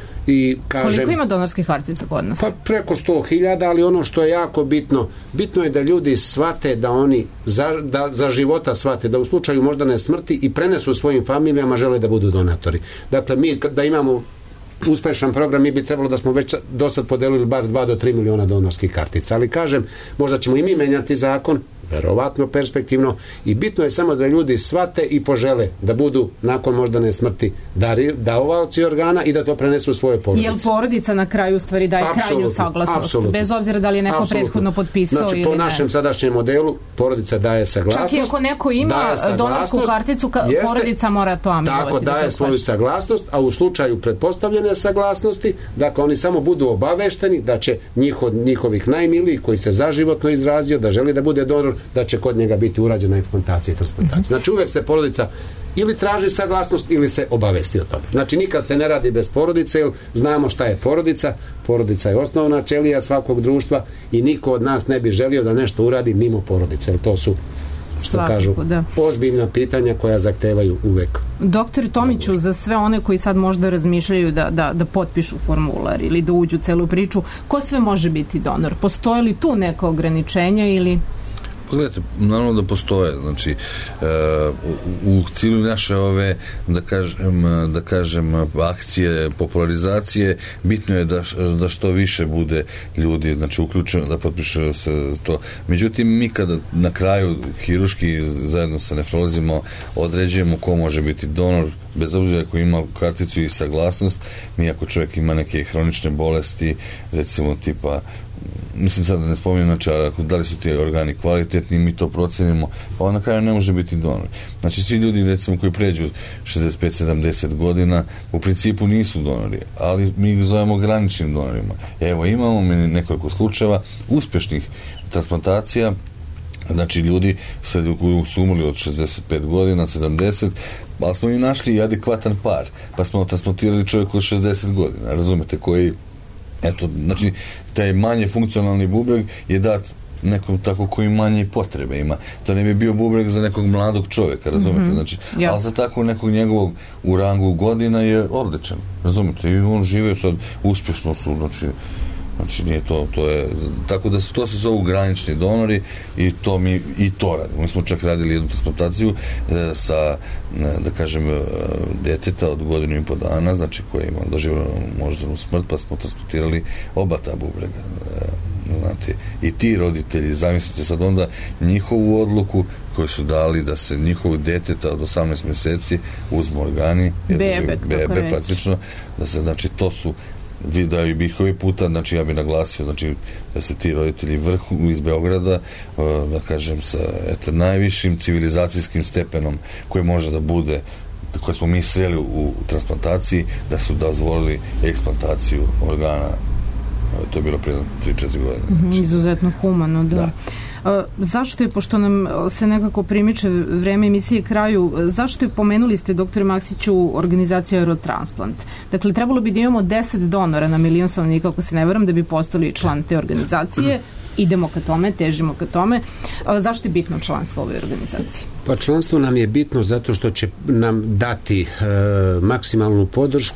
Speaker 10: I kažem,
Speaker 5: koliko ima donorskih kartica kod nas?
Speaker 10: Pa preko sto hiljada, ali ono što je jako bitno, bitno je da ljudi shvate da oni za, da, za života shvate, da u slučaju moždane smrti i prenesu svojim familijama, žele da budu donatori. Dakle, mi da imamo uspešan program, mi bi trebalo da smo već do sad podelili bar dva do tri miliona donorskih kartica, ali kažem, možda ćemo i mi menjati zakon, verovatno perspektivno, i bitno je samo da ljudi shvate i požele da budu nakon moždane smrti davaoci organa i da to prenesu svoje porodice.
Speaker 5: Jel porodica na kraju u stvari daje krajnju saglasnost?
Speaker 10: Apsolutno.
Speaker 5: Bez obzira da li je neko
Speaker 10: Apsolutno.
Speaker 5: prethodno potpisao
Speaker 10: znači,
Speaker 5: ili ne?
Speaker 10: Znači, po našem sadašnjem modelu porodica daje saglasnost.
Speaker 5: Čak i ako neko ima donorsku karticu, ka, jeste, porodica mora to amilovati.
Speaker 10: Tako, daje
Speaker 5: da
Speaker 10: svoju saglasnost, a u slučaju pretpostavljene saglasnosti, dakle, oni samo budu obavešteni da će njih od njihovih najmilijih koji se zaživotno izrazio, da želi da bude donor, da će kod njega biti urađena eksplantacija i transplantacija. Znači, uvek se porodica ili traži saglasnost ili se obavesti o tome. Znači, nikad se ne radi bez porodice, jer znamo šta je porodica. Porodica je osnovna ćelija svakog društva i niko od nas ne bi želio da nešto uradi mimo porodice, jer to su, što
Speaker 5: Svakako,
Speaker 10: kažu,
Speaker 5: da.
Speaker 10: ozbiljna pitanja koja zahtevaju uvek.
Speaker 5: Doktor Tomiću, za sve one koji sad možda razmišljaju da, da, da potpišu formular ili da uđu u celu priču, ko sve može biti donor? Postoje li tu neka ograničenja ili...
Speaker 3: Pogledajte, naravno da postoje, znači uh, u, u cilju naše ove, da kažem, da kažem akcije, popularizacije, bitno je da, da što više bude ljudi, znači uključeno, da potpišu se to. Međutim, mi kada na kraju hiruški zajedno sa nefrolozima određujemo ko može biti donor, bez obzira ako ima karticu i saglasnost, mi ako čovjek ima neke hronične bolesti, recimo tipa, mislim sad da ne spominjem, znači, ako, da li su ti organi kvalitetni, mi to procenimo, pa on na kraju ne može biti donor. Znači, svi ljudi, recimo, koji pređu šezdeset pet sedamdeset godina, u principu nisu donori, ali mi ih zovemo graničnim donorima. Evo, imamo mi nekoliko slučajeva uspješnih transplantacija, znači, ljudi koji su umrli od šezdeset pet godina, sedamdeset, ali smo im našli i adekvatan par, pa smo transplantirali čovjek od šezdeset godina, razumete, koji, eto, znači, taj manje funkcionalni bubreg je dat nekom tako koji manje potrebe ima. To ne bi bio bubreg za nekog mladog čovjeka, razumete? Mm-hmm. Znači, yes. Ali za tako nekog njegovog u rangu godina je odličan, razumete? I on žive sad uspješno su, znači, znači nije to, to je, tako da su, to se zovu granični donori i to mi i to radimo. Mi smo čak radili jednu transplantaciju e, sa, e, da kažem, e, deteta od godinu i po dana, znači koje ima doživljenu moždanu smrt, pa smo transplantirali oba ta bubrega. E, znate, i ti roditelji, zamislite sad onda njihovu odluku koju su dali da se njihovog deteta od osamnaest mjeseci uzmu organi,
Speaker 5: bebe,
Speaker 3: bebe praktično, da se, znači, to su da bih ovaj puta, znači ja bih naglasio, znači da se ti roditelji vrhu iz Beograda, da kažem, sa eto, najvišim civilizacijskim stepenom koji može da bude, koje smo mi sreli u transplantaciji, da su dozvolili eksplantaciju organa. To je bilo prije tri četiri godine.
Speaker 5: Znači. Izuzetno humano, da. da. A, zašto je, pošto nam se nekako primiče vreme emisije kraju, zašto je, pomenuli ste, doktore Maksiću, organizaciju Eurotransplant? Dakle, trebalo bi da imamo deset donora na milion stanovnika, ako se ne varam, da bi postali član te organizacije. Idemo ka tome, težimo ka tome. A, zašto je bitno članstvo ove organizacije?
Speaker 10: Pa članstvo nam je bitno zato što će nam dati e, maksimalnu podršku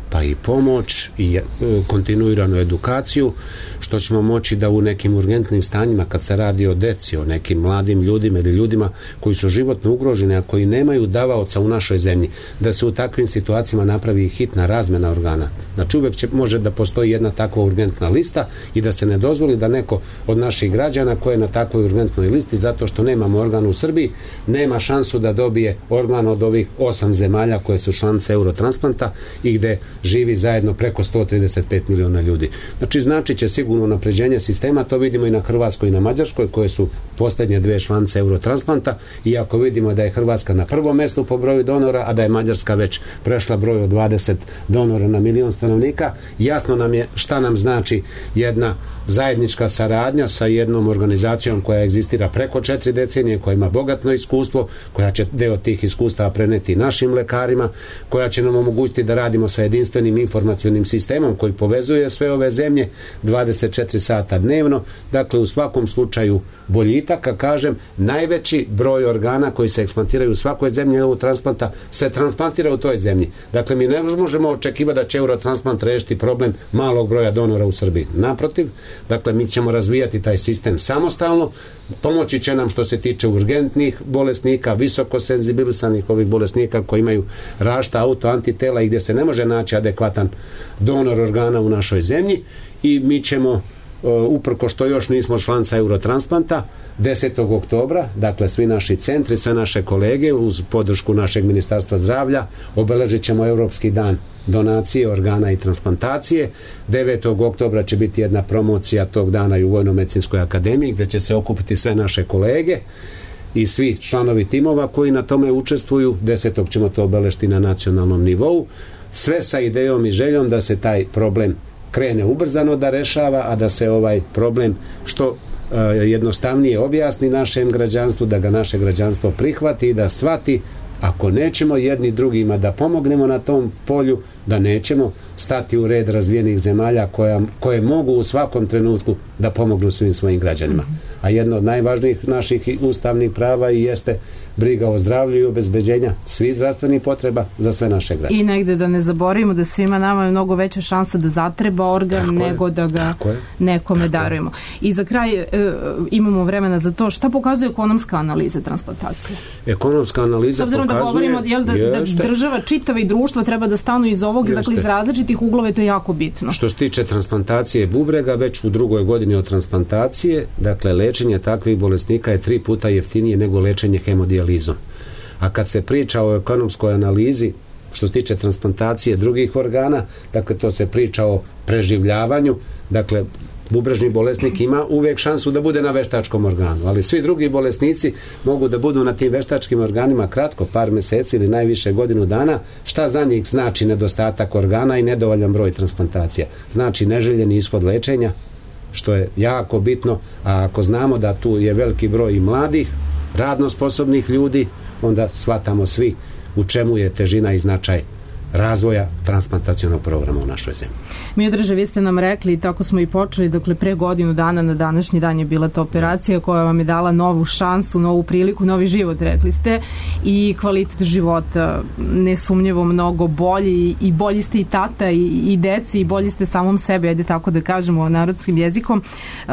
Speaker 10: pa i pomoć i e, kontinuiranu edukaciju, što ćemo moći da u nekim urgentnim stanjima, kad se radi o deci, o nekim mladim ljudima ili ljudima koji su životno ugroženi, a koji nemaju davaoca u našoj zemlji, da se u takvim situacijama napravi hitna razmena organa. Znači uvek će, može da postoji jedna takva urgentna lista i da se ne dozvoli da neko od naših građana koji je na takvoj urgentnoj listi, zato što nemamo organ u Srbiji, nema šansu da dobije organ od ovih osam zemalja koje su članice Eurotransplanta i gde živi zajedno preko sto trideset pet miliona ljudi. Znači znači će sigurno napređenje sistema, to vidimo i na Hrvatskoj i na Mađarskoj koje su posljednje dve članice Eurotransplanta, iako vidimo da je Hrvatska na prvom mjestu po broju donora, a da je Mađarska već prešla broj od dvadeset donora na milion stanovnika, jasno nam je šta nam znači jedna zajednička saradnja sa jednom organizacijom koja egzistira preko četiri decenije, koja ima bogatno iskustvo, koja će deo tih iskustava preneti našim lekarima, koja će nam omogućiti da radimo sa jedinstvenim informacionim sistemom koji povezuje sve ove zemlje dvadeset četiri sata dnevno. Dakle, u svakom slučaju boljitak, a kažem, najveći broj organa koji se eksplantiraju u svakoj zemlji Eurotransplanta se transplantira u toj zemlji. Dakle, mi ne možemo očekivati da će Eurotransplant rešiti problem malog broja donora u Srbiji. Naprotiv, dakle, mi ćemo razvijati taj sistem samostalno, pomoći će nam što se tiče urgentnih bolesnika, visoko senzibilisanih ovih bolesnika koji imaju rašta autoantitela i gdje se ne može naći adekvatan donor organa u našoj zemlji, i mi ćemo uprko što još nismo članica Eurotransplanta, desetog oktobra, dakle svi naši centri, sve naše kolege uz podršku našeg Ministarstva zdravlja obeležit ćemo Europski dan donacije organa i transplantacije. devetog oktobra će biti jedna promocija tog dana i u Vojno-medicinskoj akademiji gdje će se okupiti sve naše kolege i svi članovi timova koji na tome učestvuju. desetog ćemo to obeležiti na nacionalnom nivou, sve sa idejom i željom da se taj problem krene ubrzano da rešava, a da se ovaj problem što e, jednostavnije objasni našem građanstvu, da ga naše građanstvo prihvati i da shvati, ako nećemo jedni drugima da pomognemo na tom polju, da nećemo stati u red razvijenih zemalja koja, koje mogu u svakom trenutku da pomognu svim svojim građanima. A jedno od najvažnijih naših ustavnih prava i jeste briga o zdravlju i obezbeđenja svih zdravstvenih potreba za sve naše građane.
Speaker 5: I negde da ne zaboravimo da svima nama je mnogo veća šansa da zatreba organ tako nego je. Da ga nekome tako darujemo. I za kraj e, imamo vremena za to. Šta pokazuje ekonomska analiza transplantacije?
Speaker 10: Ekonomska analiza pokazuje... S obzirom da govorimo jel, da, da država, čitava i društva treba da stanu iz ovog, dakle iz različitih uglova, to je jako bitno. Što se tiče transplantacije bubrega, već u drugoj godini od transplantacije, dakle lečenje takvih bolesnika je tri puta jeftinije nego lečenje hemodijalizom. A kad se priča o ekonomskoj analizi, što se tiče transplantacije drugih organa, dakle to se priča o preživljavanju, dakle bubrežni bolesnik ima uvijek šansu da bude na veštačkom organu, ali svi drugi bolesnici mogu da budu na tim veštačkim organima kratko, par meseci ili najviše godinu dana. Šta za njih znači nedostatak organa i nedovoljan broj transplantacija? Znači neželjeni ishod lečenja, što je jako bitno, a ako znamo da tu je veliki broj i mladih, radno sposobnih ljudi, onda shvatamo svi u čemu je težina i značaj razvoja transplantacionog programa u našoj zemlji.
Speaker 5: Miodraže, vi ste nam rekli, i tako smo i počeli, dakle pre godinu dana na današnji dan je bila ta operacija koja vam je dala novu šansu, novu priliku, novi život, rekli ste, i kvalitet života nesumnjivo mnogo bolji, i bolji ste i tata i, i deci, i bolji ste samom sebi, ajde tako da kažemo narodskim jezikom. Uh,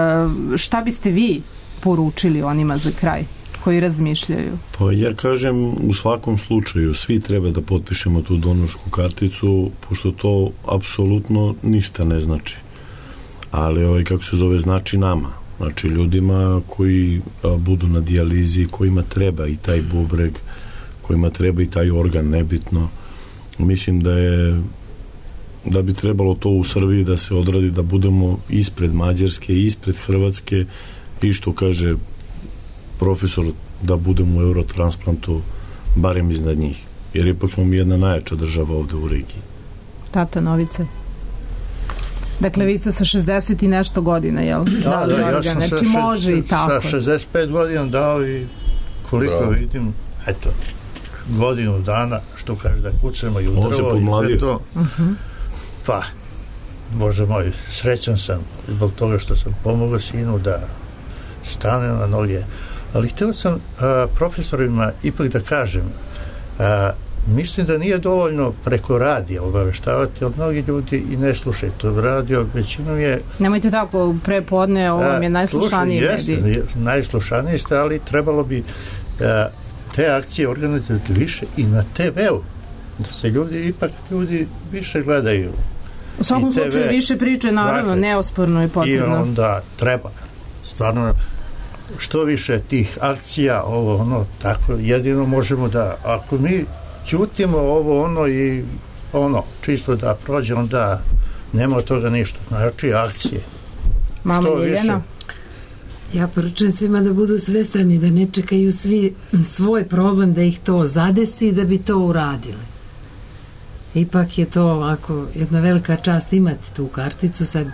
Speaker 5: šta biste vi poručili onima za kraj koji razmišljaju?
Speaker 7: Pa ja kažem, u svakom slučaju svi treba da potpišemo tu donorsku karticu, pošto to apsolutno ništa ne znači. Ali ovaj, kako se zove, znači nama. Znači ljudima koji a, budu na dijalizi, kojima treba i taj bubreg, kojima treba i taj organ, nebitno. Mislim da je da bi trebalo to u Srbiji da se odradi, da budemo ispred Mađarske, ispred Hrvatske, i što kaže profesor, da budemo u Eurotransplantu barem iznad njih, jer ipak smo mi jedna najjača država ovde u regiji.
Speaker 5: Tata Novice. Dakle, vi ste sa šezdeset i nešto godina, jel?
Speaker 8: Da, da, ja sam
Speaker 5: znači,
Speaker 8: sa,
Speaker 5: može
Speaker 8: še,
Speaker 5: i tako.
Speaker 8: sa šezdeset pet godina dao, i koliko Bravo. vidim, eto, godinu dana, što kaže da kucamo i u drvo, i sve to. Uh-huh. Pa, Bože moj, srećan sam zbog toga što sam pomogao sinu da stane na noge. Ali htio sam a, profesorima ipak da kažem, a, mislim da nije dovoljno preko radija obaveštavati, ali mnogi ljudi i ne slušaju to radio, većinom je...
Speaker 5: Nemojte tako, prepodne, ovo vam je najslušaniji medij.
Speaker 8: Jeste, najslušaniji ste, ali trebalo bi a, te akcije organizovati više i na te veu, da se ljudi, ipak ljudi više gledaju.
Speaker 5: U svakom slučaju više priče, naravno, dakle, neosporno je potrebno.
Speaker 8: I onda treba, stvarno, što više tih akcija, ovo, ono, tako, jedino možemo da, ako mi ćutimo ovo, ono, i ono, čisto da prođe, onda nema od toga ništa. Znači, akcije.
Speaker 5: Mama Ljiljana?
Speaker 9: Ja poručujem svima da budu svestrani, da ne čekaju svi svoj problem da ih to zadesi, da bi to uradili. Ipak je to ovako jedna velika čast imati tu karticu, sad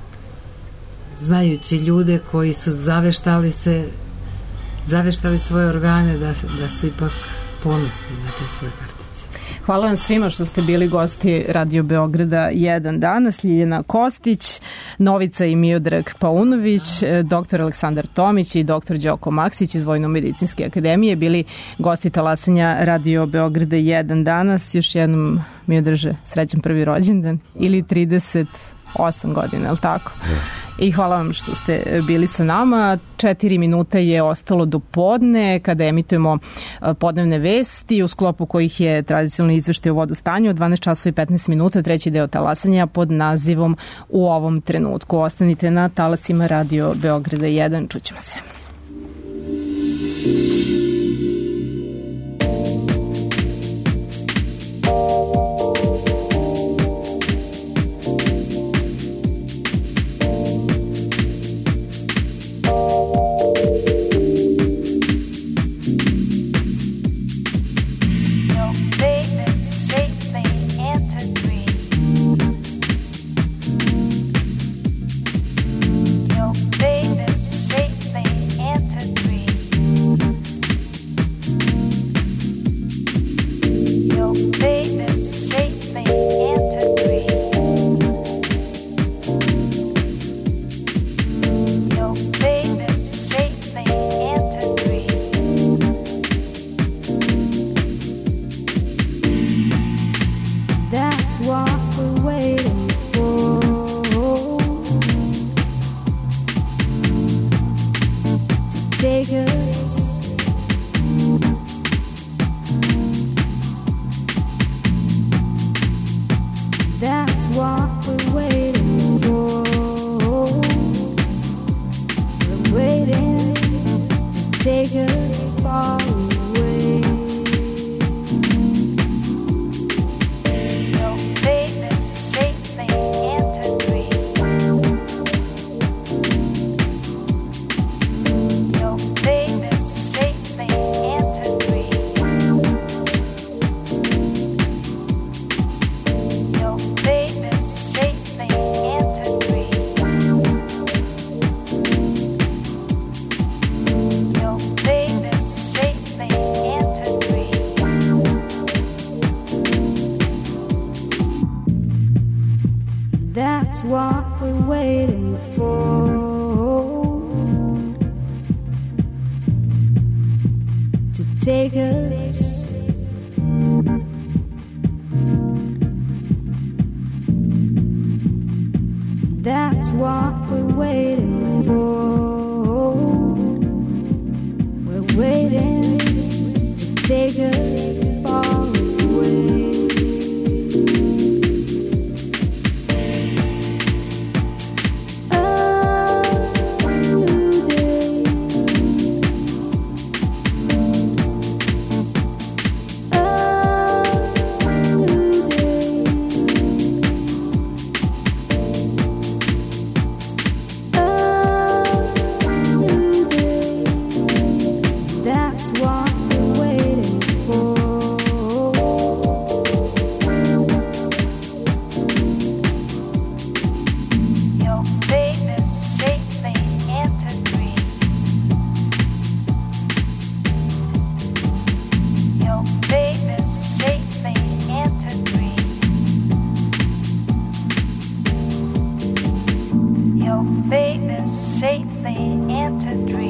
Speaker 9: znajući ljude koji su zaveštali se zaveštali svoje organe da, da su ipak ponosni na te svoje kartice.
Speaker 5: Hvala vam svima što ste bili gosti Radio Beograda jedan danas. Ljiljana Kostić, Novica i Miodrag Paunović, doktor Aleksandar Tomić i doktor Đoko Maksić iz Vojno-medicinske akademije bili gosti talasanja Radio Beograda jedan danas. Još jednom, Miodraže, srećan prvi rođendan ili trideset osam godina, je li tako? Da. I hvala vam što ste bili sa nama. Četiri minuta je ostalo do podne kada emitujemo podnevne vesti u sklopu kojih je tradicionalni izveštaj o vodostanju od dvanaest časova i petnaest minuta, treći deo talasanja pod nazivom U ovom trenutku. Ostanite na talasima Radio Beograda jedan. Čućemo se.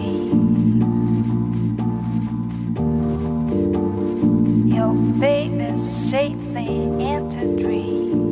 Speaker 18: Baby safely into dreams.